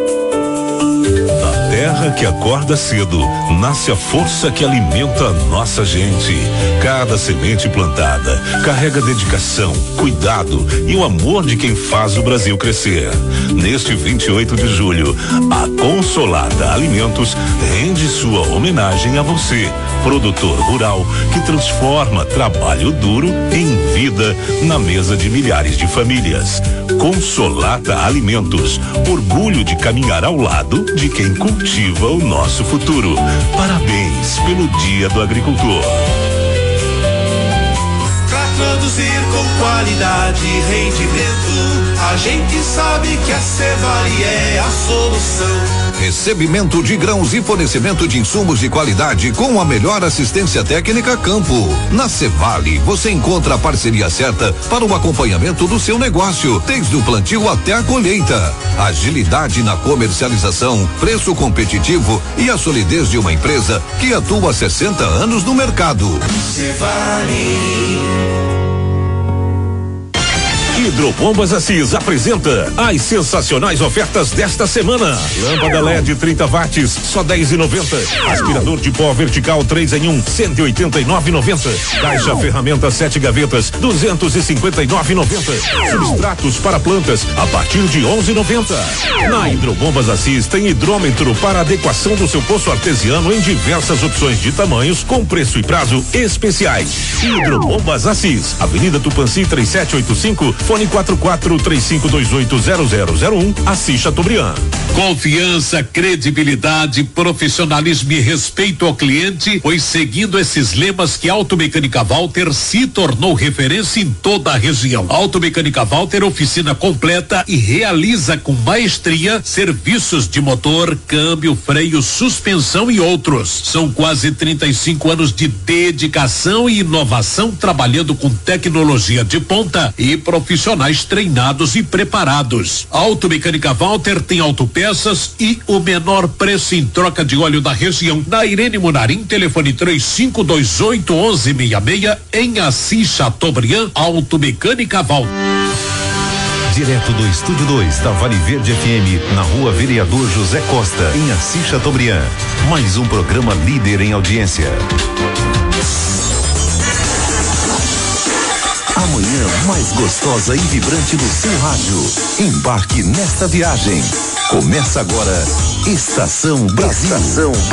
Da terra que acorda cedo, nasce a força que alimenta a nossa gente. Cada semente plantada carrega dedicação, cuidado e o amor de quem faz o Brasil crescer. Neste 28 de julho, a Consolata Alimentos rende sua homenagem a você, produtor rural que transforma trabalho duro em vida na mesa de milhares de famílias. Consolata Alimentos, orgulho de caminhar ao lado de quem cultiva o nosso futuro. Parabéns pelo Dia do Agricultor. Pra produzir com qualidade e rendimento, a gente sabe que a Cevale é a solução. Recebimento de grãos e fornecimento de insumos de qualidade com a melhor assistência técnica campo. Na Cevale, você encontra a parceria certa para o acompanhamento do seu negócio, desde o plantio até a colheita. Agilidade na comercialização, preço competitivo e a solidez de uma empresa que atua há 60 anos no mercado. Cevale. Hidrobombas Assis apresenta as sensacionais ofertas desta semana. Lâmpada LED 30 watts, só 10,90. Aspirador de pó vertical 3 em 1, 189,90. Caixa ferramenta 7 gavetas, 259,90. Substratos para plantas a partir de 11,90. Na Hidrobombas Assis tem hidrômetro para adequação do seu poço artesiano em diversas opções de tamanhos com preço e prazo especiais. Hidrobombas Assis, Avenida Tupanci 3785, fone 4435280001, Assis Chateaubriand. Confiança, credibilidade, profissionalismo e respeito ao cliente, pois seguindo esses lemas que a Automecânica Walter se tornou referência em toda a região. Automecânica Walter, oficina completa e realiza com maestria serviços de motor, câmbio, freio, suspensão e outros. São quase 35 anos de dedicação e inovação trabalhando com tecnologia de ponta e profissionais treinados e preparados. Automecânica Walter tem autopeças e o menor preço em troca de óleo da região. Na Irene Munarim, telefone 3528-1166, em Assis Chateaubriand. Automecânica Walter. Direto do Estúdio 2 da Vale Verde FM, na Rua Vereador José Costa, em Assis Chateaubriand. Mais um programa líder em audiência. Amanhã mais gostosa e vibrante no seu rádio. Embarque nesta viagem. Começa agora Estação Brasil.